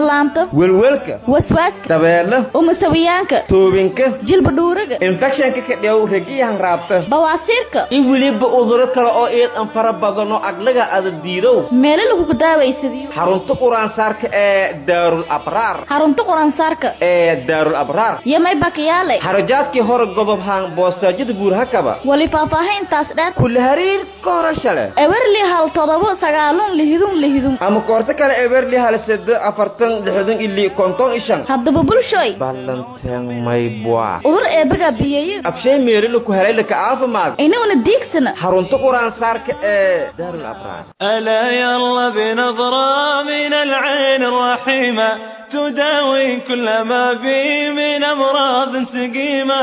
malalaanta welwelka waswaaska dabeelo umasawiyaanka toobinka jilba dhuuriga infectionka ka dheew ragiyahan raabta bawaasiirka in weliba uduro kale oo eed aan fara badano aglaga aad diidow meelo lagu daawaysadiyo xarunta quraan saarka ee daarul abraar xarunta quraan saarka ee daarul abraar yamay bakiyaale harajaadkii hore gobob haan boostaajida buur hakaba wali faahfaahintaas dheer kulli hariir koorashale ewerli hal todobo sagaalun lihidun lihidun ama koorta kale ewerli hal saddex afartan lixdan ilaa konton ishan haddaba bulshoy ballanteen may bua udur eebaga biyeeyo abshay meerilo ku helay laka caafimaad inuna diigsana xarunta quraan saarka ee daarul abraar ألا يلا بنظرة من العين الرحيمة تداوي كل ما بي من أمراض سقيمة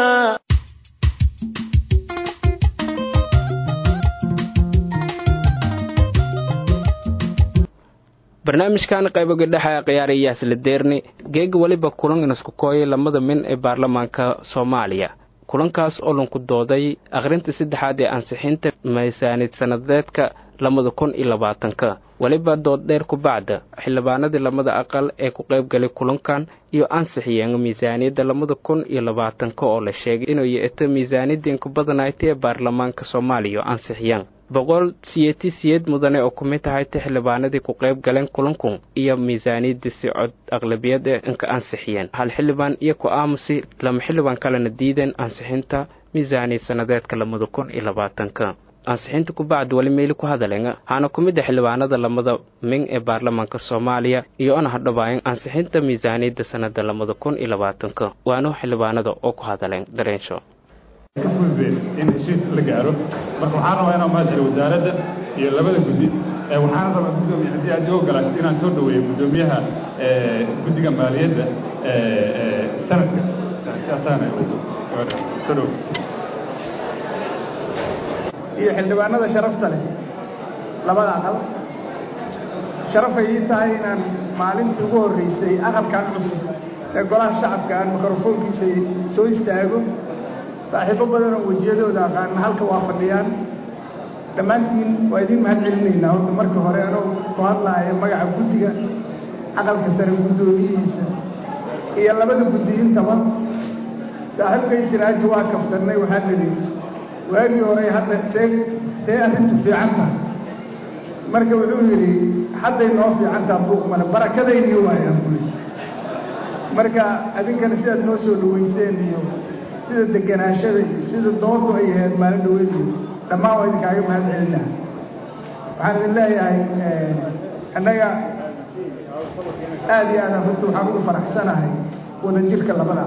barnaamijkan qayboga dhexa ciyaarayaas la deerni geega waliba kulan isku kooyay lamada min ee baarlamaanka Soomaaliya kulankaas oo lanku dooday akhrinta saddexaad ee ansixinta miisaaniyad sanadeedka lamada kun iyo labaatanka waliba dood dheer ku bacda xildhibaanadii lamada aqal ee ku qayb galay kulankan iyo ansixiyeen miisaaniyadda lamada kun iyo labaatanka oo la sheegay inuu yahay miisaaniyadda ku badanayd ee baarlamaanka Soomaaliya ansixiyeen boqol siyeeti siyeed mudane oo ku mid tahay xildhibaanadii ku qayb galeen kulanku iyo miisaaniyadda si cod aqlabiyad ee inka ansixiyeen hal xildhibaan iyo ku aamusi lama xildhibaan kalena diideen ansixinta miisaaniyad sanadeedka lamada kun iyo labaatanka ansixinta ku bacd wali meel ku hadaleen hana ku mid xildhibaanada lamada min ee baarlamaanka Soomaaliya iyo ana hadhabaayeen ansixinta miisaaniyadda sanadda lamada kun iyo labaatanka waana xildhibaanada oo ku hadaleen dareensho in heshiis la gaaro marka waxaan rabaa inaan maadariyo wasaaradda iyo labada guddi waxaan rabaa gudoomiye haddii aad ogolaatid inaan soo dhaweeyo gudoomiyaha guddiga maaliyadda sanadka siyaasana soo dhawo iyo xildhibaanada sharafta leh labada aqal sharafay ii tahay inaan maalintii ugu horreysay aqalkan cusub ee golaha shacabka aan mikrofoonkiisa soo istaago saaxiibo badan oo wejiyadooda aqaan halka waa fadhiyaan dhammaantiin waa idin mahad celinaynaa horta marka hore anoo ku hadlaaya magaca guddiga aqalka sare guddoomiyihiisa iyo labada guddi intaba saaxiibkay siraaji waa kaftarnay waxaan nidhi waagii hore hadda see see arrintu fiican tahay marka wuxuu yidhi hadday noo fiican taha buuqmana barakadayni waayaan buli marka adinkana sidaad noo soo dhaweyseen iyo sida deganaashada iyo sida doodu ay ahayd maalin dhaweediyo dhammaan waa idinkaaga mahad celinaa waxaan idin leeyahay annaga aad iyo aad runta waxaan ugu faraxsanahay wadajirka labada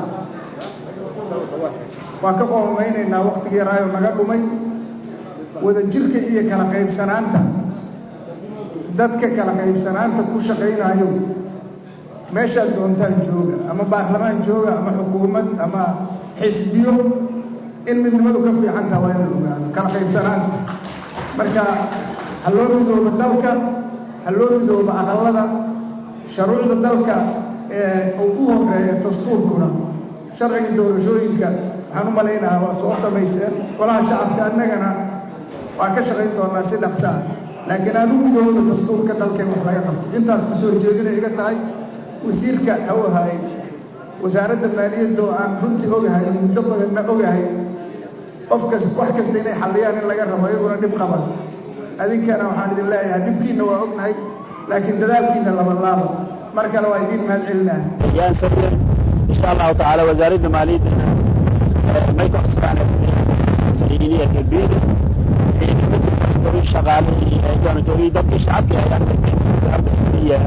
waan ka qoomaynaynaa waktigii yaraayo naga dhumay wadajirka iyo kala qaybsanaanta dadka kala qaybsanaanta ku shaqaynayo meeshaad doontaan jooga ama baarlamaan jooga ama xukuumad ama xisbiyo in midnimadu ka fiican taha waa in la ogaado kala qaybsanaanta marka ha loo midooba dalka ha loo midooba aqalada sharuucda dalka ee uu u horeeya dastuurkuna sharciga doorashooyinka waxaan u malaynahaa waa soo samayseen golaha shacabka annagana waa ka shaqayn doonaa si dhaqsa ah laakiin aan u midooba dastuurka dalkeen wax laga qabto intaas kusoo jeedinay iga tahay wasiirka ha u ahaay wasaaradda maaliyadda oo aan runtii ogahay muddo badanna ogahay qofkas wax kasta inay xalliyaan in laga rabo iyaguna dhib qaban adinkana waxaan idin leeyahay dhibkiina waa ognahay laakiin dadaalkiina laba laaba mar kale waa idiin mahad celinaa yaan sabir insha allahu tacaala wasaaradda maaliyadda may ku xusbaanaysa kabiir shaqaalihii doonatoogii dadkii shacabkii ayaan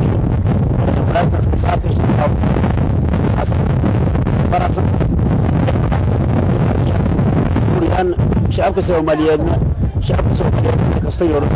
shacabka Soomaaliyeedna shacabka Soomaaliyeed kasta yoro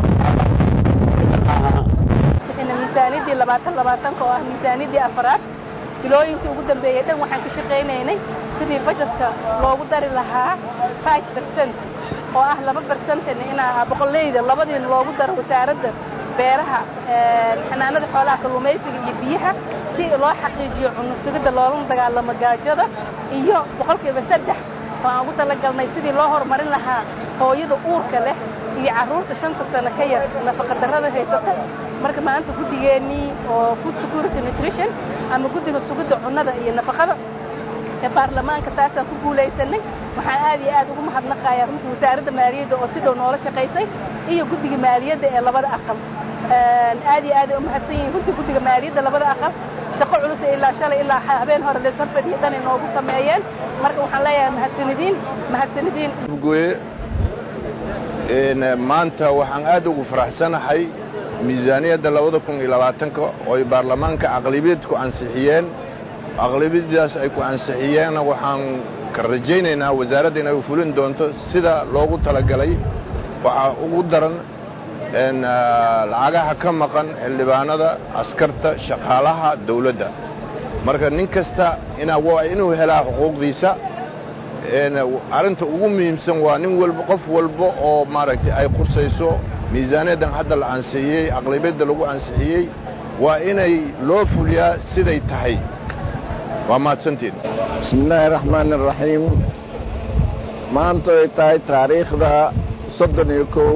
miisaaniyadii labaatan labaatan oo ah miisaaniyadii afraad bilooyinkii ugu dambeeyay dhan waxaan ka shaqaynaynay sidii budgetka loogu dari lahaa five percent oo ah laba percent inaa boqolleyda labadiina loogu daro wasaaradda beeraha xanaanada xoolaha kalluumaysiga iyo biyaha si loo xaqiijiyo cunno sugidda loolana dagaalamo gaajada iyo boqolkiiba saddex oo aan ugu talagalnay sidii loo horumarin lahaa hooyada uurka leh iyo carruurta shanta sano ka yar nafaqa darrada haysata marka maanta guddigeennii oo food security nutrition ama guddiga sugidda cunnada iyo nafaqada ee baarlamaanka taasaan ku guulaysanay waxaan aad iyo aad ugu mahadnaqayaa runtii wasaaradda maaliyadda oo si dhow noola shaqaysay iyo guddiga maaliyadda ee labada aqal aad iyo aad u mahadsan yihiin runtii guddiga maaliyadda labada aqal shaqo culus ilaa shalay ilaa habeen hore la sarfad iyo dhan inoogu sameeyeen marka waxaan leeyahay mahadsanidin mahadsanidin goye een maanta waxaan aad ugu faraxsanahay miisaaniyadda labada kun iyo labaatanka oo ay baarlamaanka aqlabiyad ku ansixiyeen aqlabiyadaas ay ku ansixiyeen waxaan ka rajaynaynaa wasaaradda inay fulin doonto sida loogu talagalay waxa ugu daran in lacagaha ka maqan xildhibaanada askarta shaqaalaha dawladda marka nin kasta inaa inuu helaa xuquuqdiisa een arinta ugu muhiimsan waa nin walba qof walba oo maaragtay ay qursayso miisaaniyadan hadda la ansixiyey aqlabiyadda lagu ansixiyey waa inay loo fuliyaa siday tahay waa mahadsantiin bismillaahi raxmaani raxiim maanta ay tahay taariikhda soddon iyo kow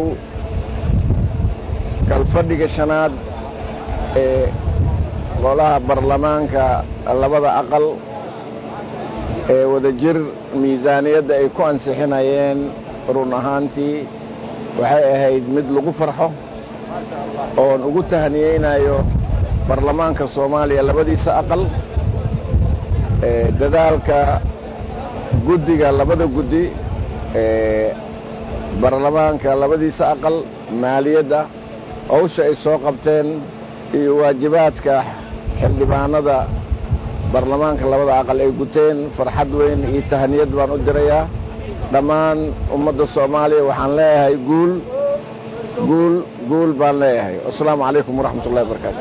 kalfadhiga shanaad ee golaha baarlamaanka labada aqal ee wadajir miisaaniyadda ay ku ansixinayeen run ahaantii waxay ahayd mid lagu farxo oon ugu tahaniyeynayo baarlamaanka soomaaliya labadiisa aqal ee dadaalka guddiga labada guddi ee baarlamaanka labadiisa aqal maaliyadda hawsha ay soo qabteen iyo waajibaadka xildhibaanada baarlamaanka labada aqal ay guteen farxad weyn iyo tahaniyad baan u dirayaa dhammaan ummadda soomaaliya waxaan leeyahay guul guul guul baan leeyahay assalaamu calaykum waraxmatullahi wabarakaatu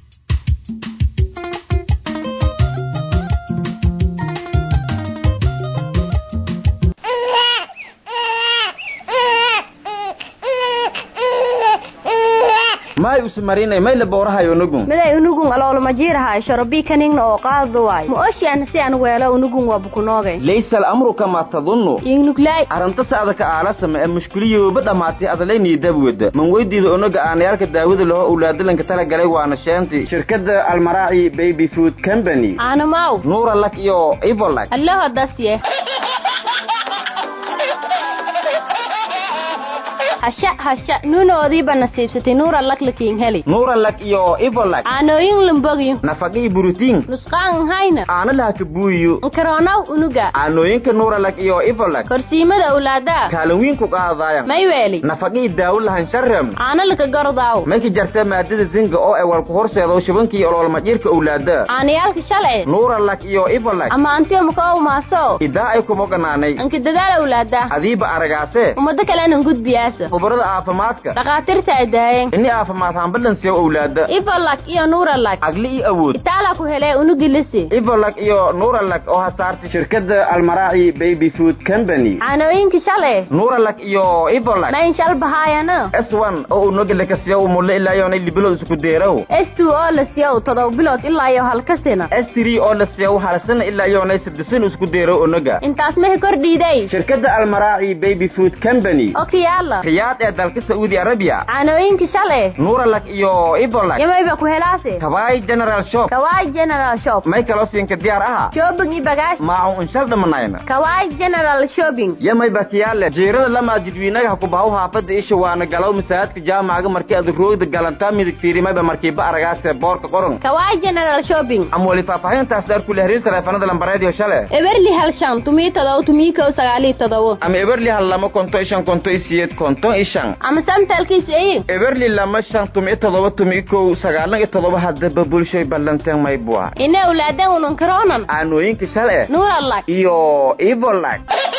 may usmarinay may la boorahay unugun miday unugun alool ma jiirahay sharabi kanin oo qaado way ma ooshan si aan weelo unugun waa bukunoogay laysa al-amru kama tadunnu inuglay aranta saada ka aalasama ee mushkiliyo badhamaatay adaleeni dabwada man weydiido unuga aanayalka daawada loo awlaadalanka tala galay waana sheenti shirkadda Almaraaci Baby Food Company ana maaw nuura lak iyo Evolak allah dasiye hasha hasha nuunoodii ba nasiibsatay nuura lak lakiin heli nuura lak iyo Evolak aanooyin lambogiyo nafaqi borotiin nusqaan hayna aana la ka buuyo karonaw unuga aanooyinka nuura lak iyo Evolak korsiimada awlaada kaalawin ku qaadayaan may weeli nafaqi daawo lahan sharram aana la ka gardaaw may ka jartay maadada zinga oo ay wal ku horseedo shubankii olol ma jirka awlaada aanayalka shalay nuura lak iyo Evolak ama antiyo makoo maaso idaa ay ku moganaanay anka dadaal awlaada adiiba aragaase umada kale aan gudbiyaasa خبرة عافماتك دكاترة عداين إني عافمات هم بدن سيو أولاد إيفولك إيو نورا لك أغلي أود إتالاكو هلاي ونجلسي إيفولك إيو نورا لك أو هسارت شركة المراعي بيبي فود كمباني عناوين كشالي نورا لك إيو إيفولك ما إنشال بهايانا إس وان أو نجلك سيو مولي إلا يوني اللي بلو سكو ديرو إس تو أو لسيو تضو بلوت إلا يو هالكسنا إس تري أو لسيو هالسنة إلا يوني سدسين سكو ديرو ونجا إنت اسمه كردي داي شركة المراعي بيبي فود كمباني أوكي يلا رياض إدالك سعودي عربية عناوين كشالي نورا لك إيو إيفولك يما يبقى هلاسي كواي جنرال شوب كواي جنرال شوب ما يكلوسين كديار أها شوبينج يبقاش معه إنشال دمناينا كواي جنرال شوبينج يما يبقى كيالة جيران لما جدويناك هكو باو حافظ إيشو وانا قالوا مساعد كجامعة مركي أدروي دقالانتا ميد كتيري ما يبقى مركي بأرغاس بورك قرن كواي جنرال شوبينج أمولي فافاين تاسدار كل هرين سلايفانا دلان براديو شالة إبرلي هالشان تمي تدو تمي كو سغالي تدو أم إبرلي هاللما كنتو إيشان كنتو إسياد كنتو إيشان أم سمتالكيس إيه إبرلي لما شان تمي تدو تمي كو سغالان تدو هاد ببولشي بلانتين ما يبوا إنا أولادان وننكرونا عنو ينك شالة نور الله إيو إيفولاك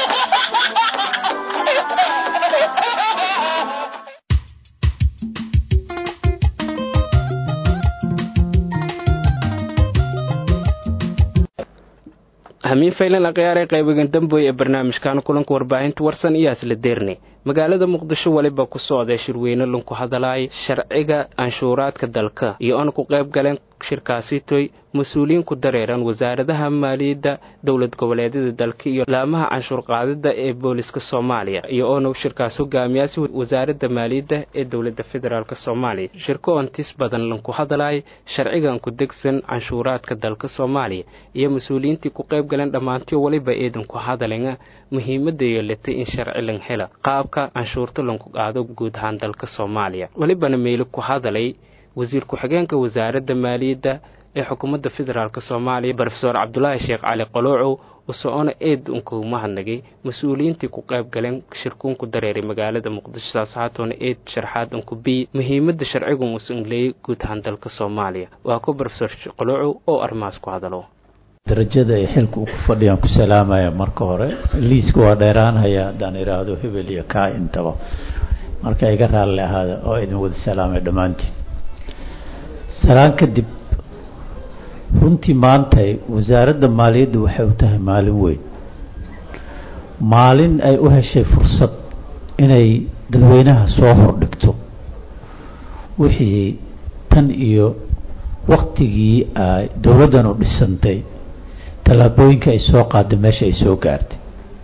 hamiin faylan la qiyaaray qaybigan damboy ee barnaamijkan kulanka warbaahinta warsan iyo asla deerne magaalada muqdisho waliba ku socday shirweyne lunku hadalay sharciga anshuuraadka dalka iyo aan ku qayb galeen shirkaasi toy mas-uuliyiin ku dareeran wasaaradaha maaliyadda dowlad goboleedyada dalka iyo laamaha canshuur qaadida ee booliska soomaaliya iyo oona shirkaas hogaamiyaasi wasaaradda maaliyadda ee dowladda federaalk soomaaliya shirko ontis badan lanku hadalay sharcigan ku degsan canshuuraadka dalka soomaaliya iyo mas-uuliyiintii ku qayb galeen dhammaantii waliba eedan ku hadalena muhiimadda yeelatay in sharci lan hela qaabka canshuurta lanku qaado guud ahaan dalka soomaaliya walibana meelo ku hadalay wasiir ku-xigeenka wasaaradda maaliyadda ee xukuumadda federaalk soomaaliya brofesor cabdulaahi sheekh cali qoloocow usoona eed unku mahadnagay mas-uuliyiintii ku qayb galeen shirkuunku dareeray magaalada muqdisho saas haatoona eed sharxaad unku bi muhiimadda sharcigu uusan leeyay guud ahaan dalka soomaaliya waa ku brofesor qoloocow oo arrimahaas ku hadalo darajada ay xilka ku fadhiyaan ku salaamaya marka hore liiska waa dheeraanaya haddaan idhaahdo hebel iyo kaa intaba marka iga raalli ahaada oo idin wada salaamay dhammaantiin salaan kadib runtii maanta wasaaradda maaliyadda waxay u tahay maalin weyn maalin ay u heshay fursad inay dadweynaha soo hordhigto wixii tan iyo waktigii ay dowladdan u dhisantay tallaabooyinka ay soo qaaday meesha ay soo gaartay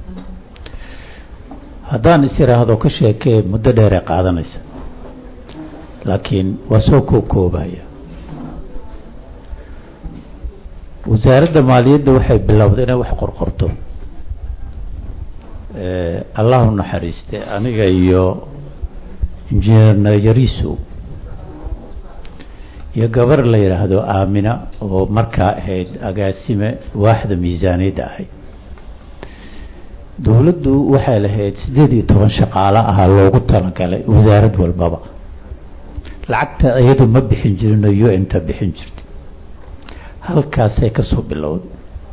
haddaan is iraahdo ka sheekee muddo dheer ay qaadanaysa laakiin waa soo kookoobaya wasaaradda maaliyadda waxay bilowday inay wax qorqorto allahu naxariiste aniga iyo injineer nayariso iyo gabar la yidhaahdo aamina oo markaa ahayd agaasime waaxda miisaaniyadda ahayd dowladdu waxay lahayd siddeed iyo toban shaqaale ahaa loogu talagalay wasaarad walbaba lacagta iyadu ma bixin jirin oo u n ta bixin jirtay halkaasay ka soo bilowday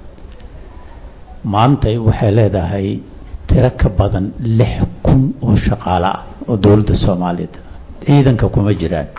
maantay waxay leedahay tiro ka badan lix kun oo shaqaale ah oo dowladda soomaaliyeed ciidanka kuma jiraan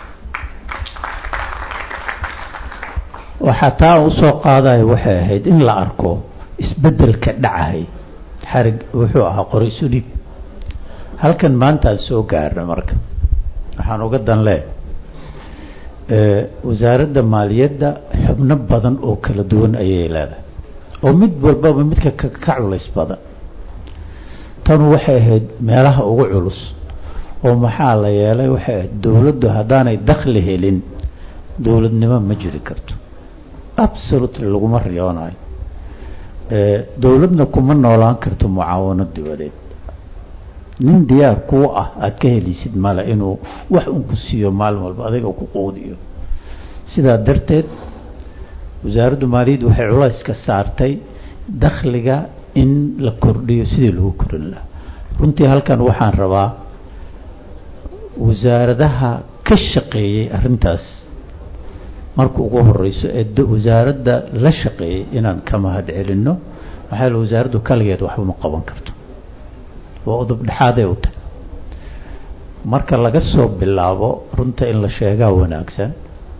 waxaa taa usoo qaadaya waxay ahayd in la arko isbeddelka dhacahay xarig wuxuu ahaa qori isu dhig halkan maantaan soo gaarna marka waxaan uga dan lee wasaaradda maaliyadda xubno badan oo kala duwan ayay leedahay oo mid walbaba midka ka culays badan tanu waxay ahayd meelaha ugu culus oo maxaa la yeelay waxay ahayd dowladdu haddaanay dakhli helin dowladnimo ma jiri karto absolutely laguma riyoonayo dowladna kuma noolaan karto mucaawano dibadeed nin diyaar kuu ah aad ka helisid male inuu wax un ku siiyo maalin walba adiga ku quudiyo sidaa darteed wasaaraddu maaliyadda waxay culays ka saartay dakhliga in la kordhiyo sidii lagu korin lahaa runtii halkan waxaan rabaa wasaaradaha ka shaqeeyey arrintaas marka ugu horeyso ee wasaaradda la shaqeeyey inaan ka mahad celinno maxaa yeele wasaaraddu kaligeed waxba ma qaban karto waa udub dhexaaday u tahay marka laga soo bilaabo runta in la sheegaa wanaagsan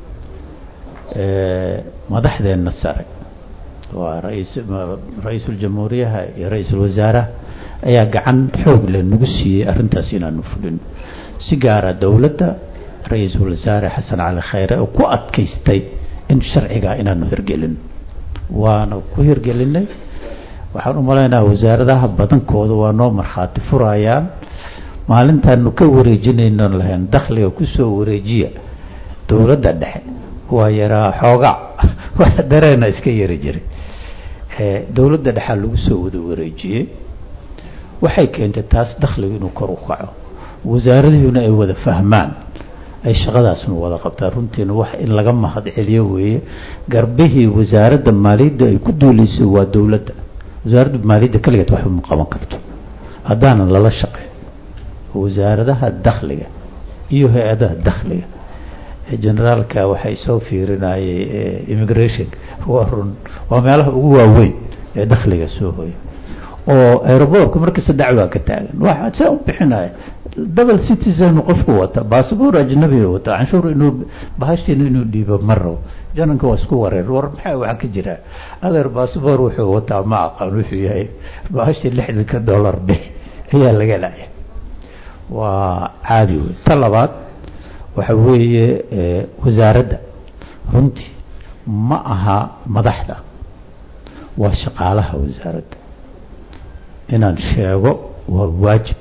madaxdeenna sare waa rais ra-iisul jamhuuriyaha iyo ra-iisul wasaaraha ayaa gacan xoog leh nagu siiyey arrintaas inaanu fulino si gaara dowladda ra-iisul wasaare xasan cali khayre oo ku adkaystay in sharcigaa inaanu hirgelino waana ku hirgelinay waxaan u malaynaha wasaaradaha badankooda waa noo markhaati furayaan maalintaanu ka wareejinayno lahayn dakhliga kusoo wareejiya dowladda dhexe waa yaraa xoogaa wax dareena iska yari jiray dowladda dhexaa lagu soo wada wareejiyey waxay keentay taas dakhligu inuu kor u kaco wasaaradihiina ay wada fahmaan ay shaqadaasna wada qabtaan runtiina wax in laga mahad celiyo weeye garbihii wasaaradda maaliyadda ay ku duulayso waa dowladda wasaaradda maaliyadda kaligeed waxba ma qaban karto haddaanan lala shaqeyn wasaaradaha dakhliga iyo hay-adaha dakhliga generaalka waxay soo fiirinayay immigration waa run waa meelaha ugu waaweyn ee dakhliga soo hoya oo aeroboortka markasta dacwaa ka taagan waxaa see u bixinaya double citizen qofku wata basaboor ajnabi wata canshuur inuu bahashiina inuu dhiibo ma rabo jananka waa isku wareer war maxaa waxa ka jira adeer basaboor wuxuu wataa ma aqaan wuxuu yahay bahashii lixdanka dollar bix ayaa laga laaya waa caadi wey ta labaad waxa weeye wasaaradda runtii ma aha madaxda waa shaqaalaha wasaaradda inaan sheego waa waajib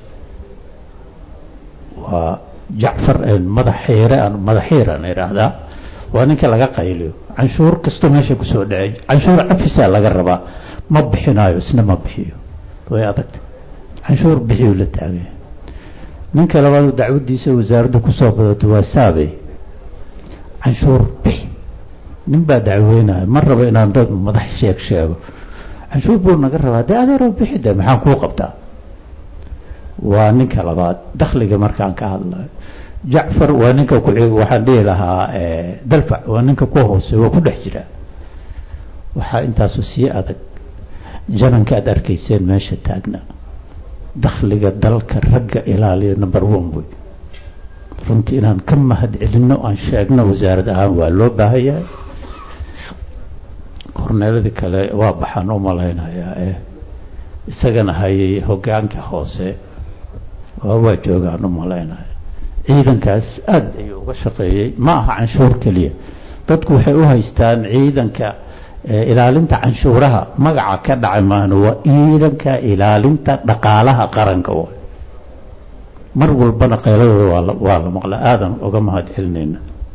waa jacfar madax xiire aan madax xiiraan idhaahdaa waa ninka laga qayliyo canshuur kastoo meesha kusoo dhacay canshuur cafisaa laga rabaa ma bixinayo isna ma bixiyo way adagta canshuur bixiyu la taagay ninka labaad dacwadiisa wasaaradda kusoo badato waa saabay canshuur bixi nin baa dacweynaya ma rabo inaan dad madax sheeg sheego canshuur buu naga rabaa dee adeeroo bixi de maxaan kuu qabtaa waa ninka labaad dakhliga markaan ka hadlayo jacfar waa ninka ku waxaan dhihi lahaa dalfac waa ninka ku hoose waa ku dhex jira waxaa intaasu sii adag jananka aad arkayseen meesha taagna dakhliga dalka ragga ilaaliyo number one boy runtii inaan ka mahad celinno aan sheegno wasaarad ahaan waa loo baahan yahay korneeladii kale waa baxaan u malaynayaa ee isagana hayay hogaanka hoose waa waa joogaan u malaynaya ciidankaas aad ayuu uga shaqeeyey ma aha canshuur keliya dadku waxay u haystaan ciidanka ilaalinta canshuuraha magaca ka dhacay maahna waa ciidanka ilaalinta dhaqaalaha qaranka waay mar walbana qayladooda waa la waa la maqla aadan uga mahad celinayna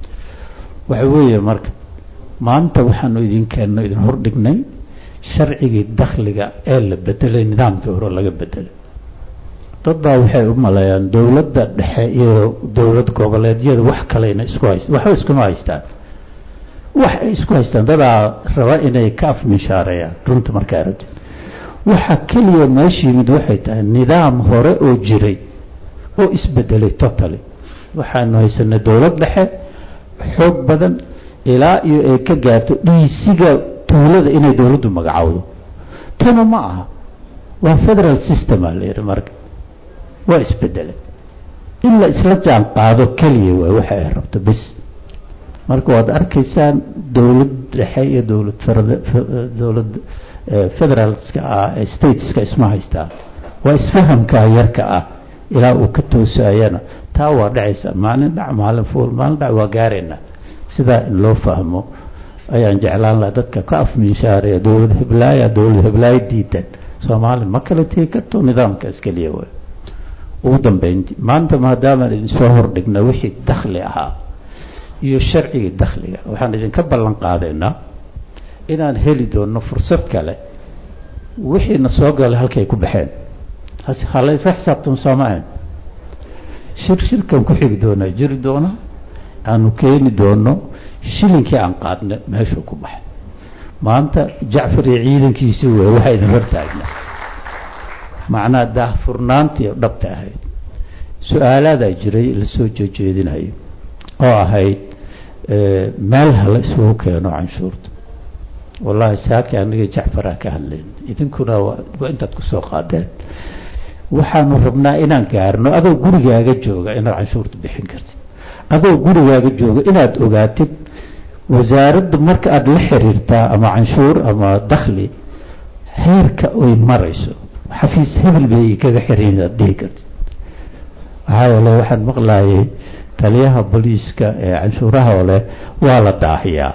waxa weeye marka maanta waxaanu idin keenno idin hordhignay sharcigii dakhliga ee la bedelay nidaamkii hore laga bedelay dad baa waxay u maleeyaan dowladda dhexe iyo dowlad goboleedyada wax kalena isku haystaan waxba iskuma haystaan wax ay isku haystaan dadaa raba inay ka afmishaareeyaan runta markaa rabtid waxa keliya meesha yimid waxay tahay nidaam hore oo jiray oo isbedelay totally waxaanu haysanay dowlad dhexe xoog badan ilaa iyo ay ka gaarto dhiisiga tuulada inay dowladdu magacowdo tana ma aha waa federal system aa layidhi marka waa isbedelay in la isla jaan qaado keliya waa waxa ay rabto bis marka waad arkaysaan dowlad dhexe iyo dowlad dowlad federalska ah stateska isma haystaan waa isfahamka yarka ah ilaa uu ka toosayana taa waa dhacaysa maalin dhac maalin fuul maalin dhac waa gaarayna sidaa in loo fahmo ayaan jeclaan lahaa dadka ka afminshaaraya dowlad heblaaya dowlad heblaaya diidan soomaali ma kala tegi karto nidaamkaas keliya waay ugu dambeynti maanta maadaamaan idin soo hordhigna wixii dakhli ahaa iyo sharcigii dakhliga waxaan idinka ballan qaadaynaa inaan heli doono fursad kale wixiina soo galay halkay ku baxeen halaysa xisaabtan soomahan shir shirkan ku xigi doonaa jiri doona aanu keeni doono shilinkii aan qaadna meeshuu ku baxay maanta jacfar iyo ciidankiisii wey waxaa idin hortaagnaa macnaha daahfurnaantii dhabta ahayd su-aalaadaa jiray lasoo jeejeedinayo oo ahayd meel hala isugu keeno canshuurta wallaahi saaki aniga jacfaraa ka hadlayn idinkuna waa intaad kusoo qaadeen waxaanu rabnaa inaan gaarno adoo gurigaaga jooga inaad canshuurta bixin kartid adoo gurigaaga jooga inaad ogaatid wasaaradda marka aada la xiriirtaa ama canshuur ama dakhli heerka ay marayso xafiis hebel bay kaga xiran inaad dhihi kartid maxaa yeele waxaan maqlayay taliyaha booliiska ee canshuuraha oo leh waa la daahiyaa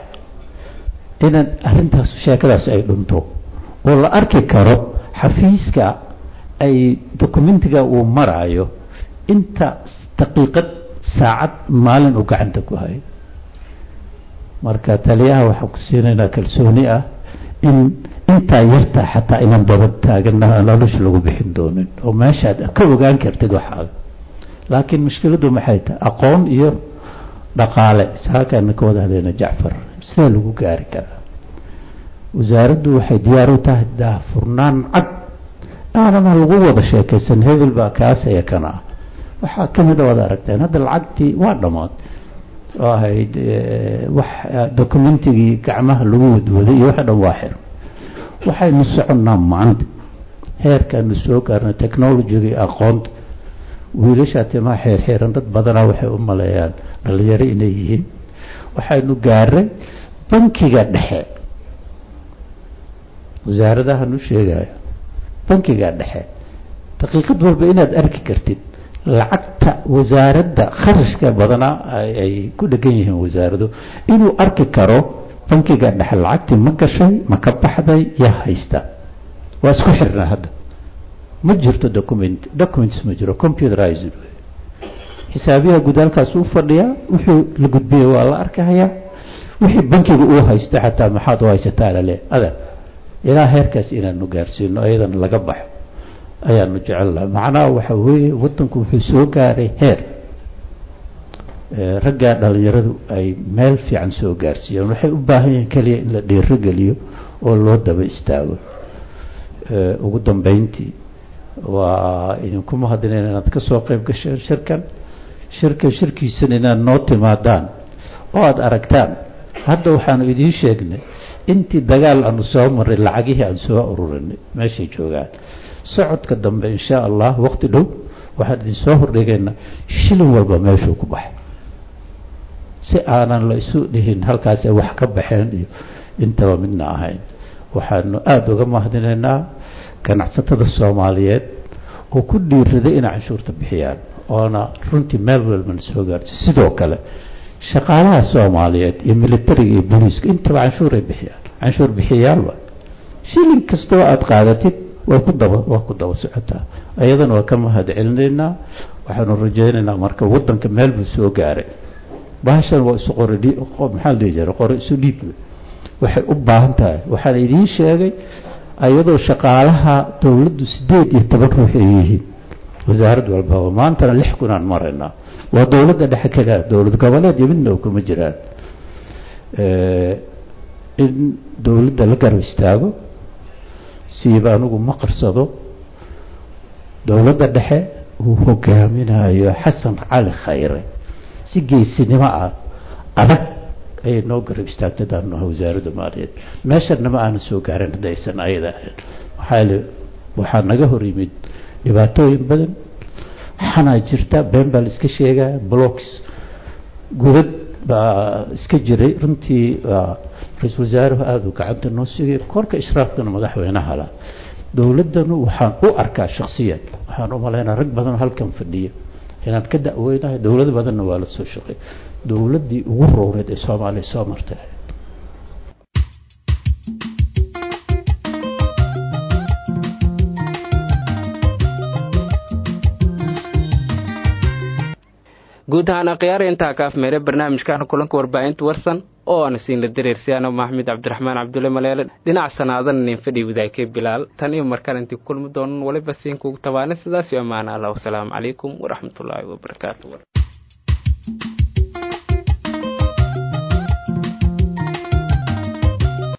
inaan arrintaas sheekadaas ay dhunto oo la arki karo xafiiska ay dokumentiga uu marayo inta daqiiqad saacad maalin uu gacanta ku hayo marka taliyaha waxaa ku siinaynaa kalsooni ah in intaa yartaa xataa inaan daba taagana nolosha lagu bixin doonin oo meeshaad ka ogaan kartid waxaaga laakiin mushkiladu maxay tahay aqoon iyo dhaqaale saakaana ka wada hadlayna jacfar sidee lagu gaari karaa wasaaraddu waxay diyaar u tahay daahfurnaan cad aanama lagu wada sheekaysan hebel baa kaasaya kana ah waxaa ka mid a wada aragteen hadda lacagtii waa dhammaad oo ahayd wax dokumentigii gacmaha lagu wadwaday iyo waxa dhan waa xiran waxaynu soconnaa maanta heerkaanu soo gaarnay technologiga iyo aqoonta wiilashaa timaa xeerxiiran dad badanaa waxay u maleeyaan dhalinyaro inay yihiin waxaynu gaaray bankiga dhexe wasaaradahan u sheegayo bankiga dhexe daqiiqad walba inaad arki kartid lacagta wasaaradda kharashka badanaa ay ku dhegan yihiin wasaaradu inuu arki karo bankiga dhexe lacagtii ma gashay ma ka baxday yaa haysta waa isku xirnaa hadda ma jirto document documents ma jiro computerized xisaabiyaha gudaalkaas uu fadhiyaa wuxuu la gudbiyay waa la arkayaa wixii bankiga uu haysto xataa maxaad u haysataa lale adan ilaa heerkaas inaanu gaarsiino ayadan laga baxo ayaanu jecelnahay macnaha waxa weeye waddanku wuxuu soo gaaray heer ragga dhalinyaradu ay meel fiican soo gaarsiiyeen waxay u baahan yihiin kaliya in la dhiirigeliyo oo loo daba istaago ugu dambeyntii waa idinku mahadinayna inaad ka soo qayb gasheen shirkan shirkan shirkiisana inaad noo timaadaan oo aad aragtaan hadda waxaanu idiin sheegnay intii dagaal aanu soo maray lacagihii aan soo ururinay meeshay joogaan socodka dambe insha allah waqti dhow waxaan idin soo hordhigaynaa shilin walba meeshuu ku baxay si aanan la isu dhihin halkaas ay wax ka baxeen iyo intaba midna ahayn waxaanu aada uga mahadinaynaa ganacsatada soomaaliyeed oo ku dhiiraday inay canshuurta bixiyaan oona runtii meel walbana soo gaartay sidoo kale shaqaalaha soomaaliyeed iyo militariga iyo booliiska intaba canshuuray bixiyaan canshuur bixiyaalba shilin kastoo aada qaadatid way ku daba waa ku daba socotaa ayadana waa ka mahad celinaynaa waxaanu rajaynaynaa marka waddanka meel buu soo gaaray bahashan waa isu qori maxaa la dhihi jiray qori isu dhiib waxay u baahan tahay waxaan idiin sheegay ayadoo shaqaalaha dowladdu sideed iyo toban ruux ay yihiin wasaarad walbaba maantana lix kunaan maraynaa waa dowladda dhexe kaga dowlad goboleed iyo midna kuma jiraan in dowladda la garab istaago siiba anigu ma qarsado dowladda dhexe uu hogaaminayo xasan cali khayre si geesinimo ah adag ayay noo garab istaagtay daanaha wasaaradda maaliyaed meeshana ma aana soo gaarin haddaysan ayada ahayn waxaa le waxaa naga hor yimid dhibaatooyin badan xanaa jirta been baa la iska sheegaya blocks gudad baa iska jiray runtii ra-iisul wasaaruhu aada u gacanta noo sugay korka ishraafkana madaxweynaha la dowladdanu waxaan u arkaa shaksiyan waxaan u malaynaa rag badan halkan fadhiya inaan ka da'weynahay dowlado badanna waa la soo shaqay dowladdii ugu rowreed ee soomaaliya soo martay guud ahaan akhyaar intaa kaaf meere barnaamijkan kulanka warbaahinta warsan oo aan siin la dareersiyaano maxamed cabdiraxmaan cabdulle maleele dhinac sanaadan nin fadhi wadaagay bilaal tan iyo markaan intii kulmi doonan waliba siin kugu tabaana sidaas iyo amaana allah wasalaamu calaykum waraxmatullaahi wabarakaatu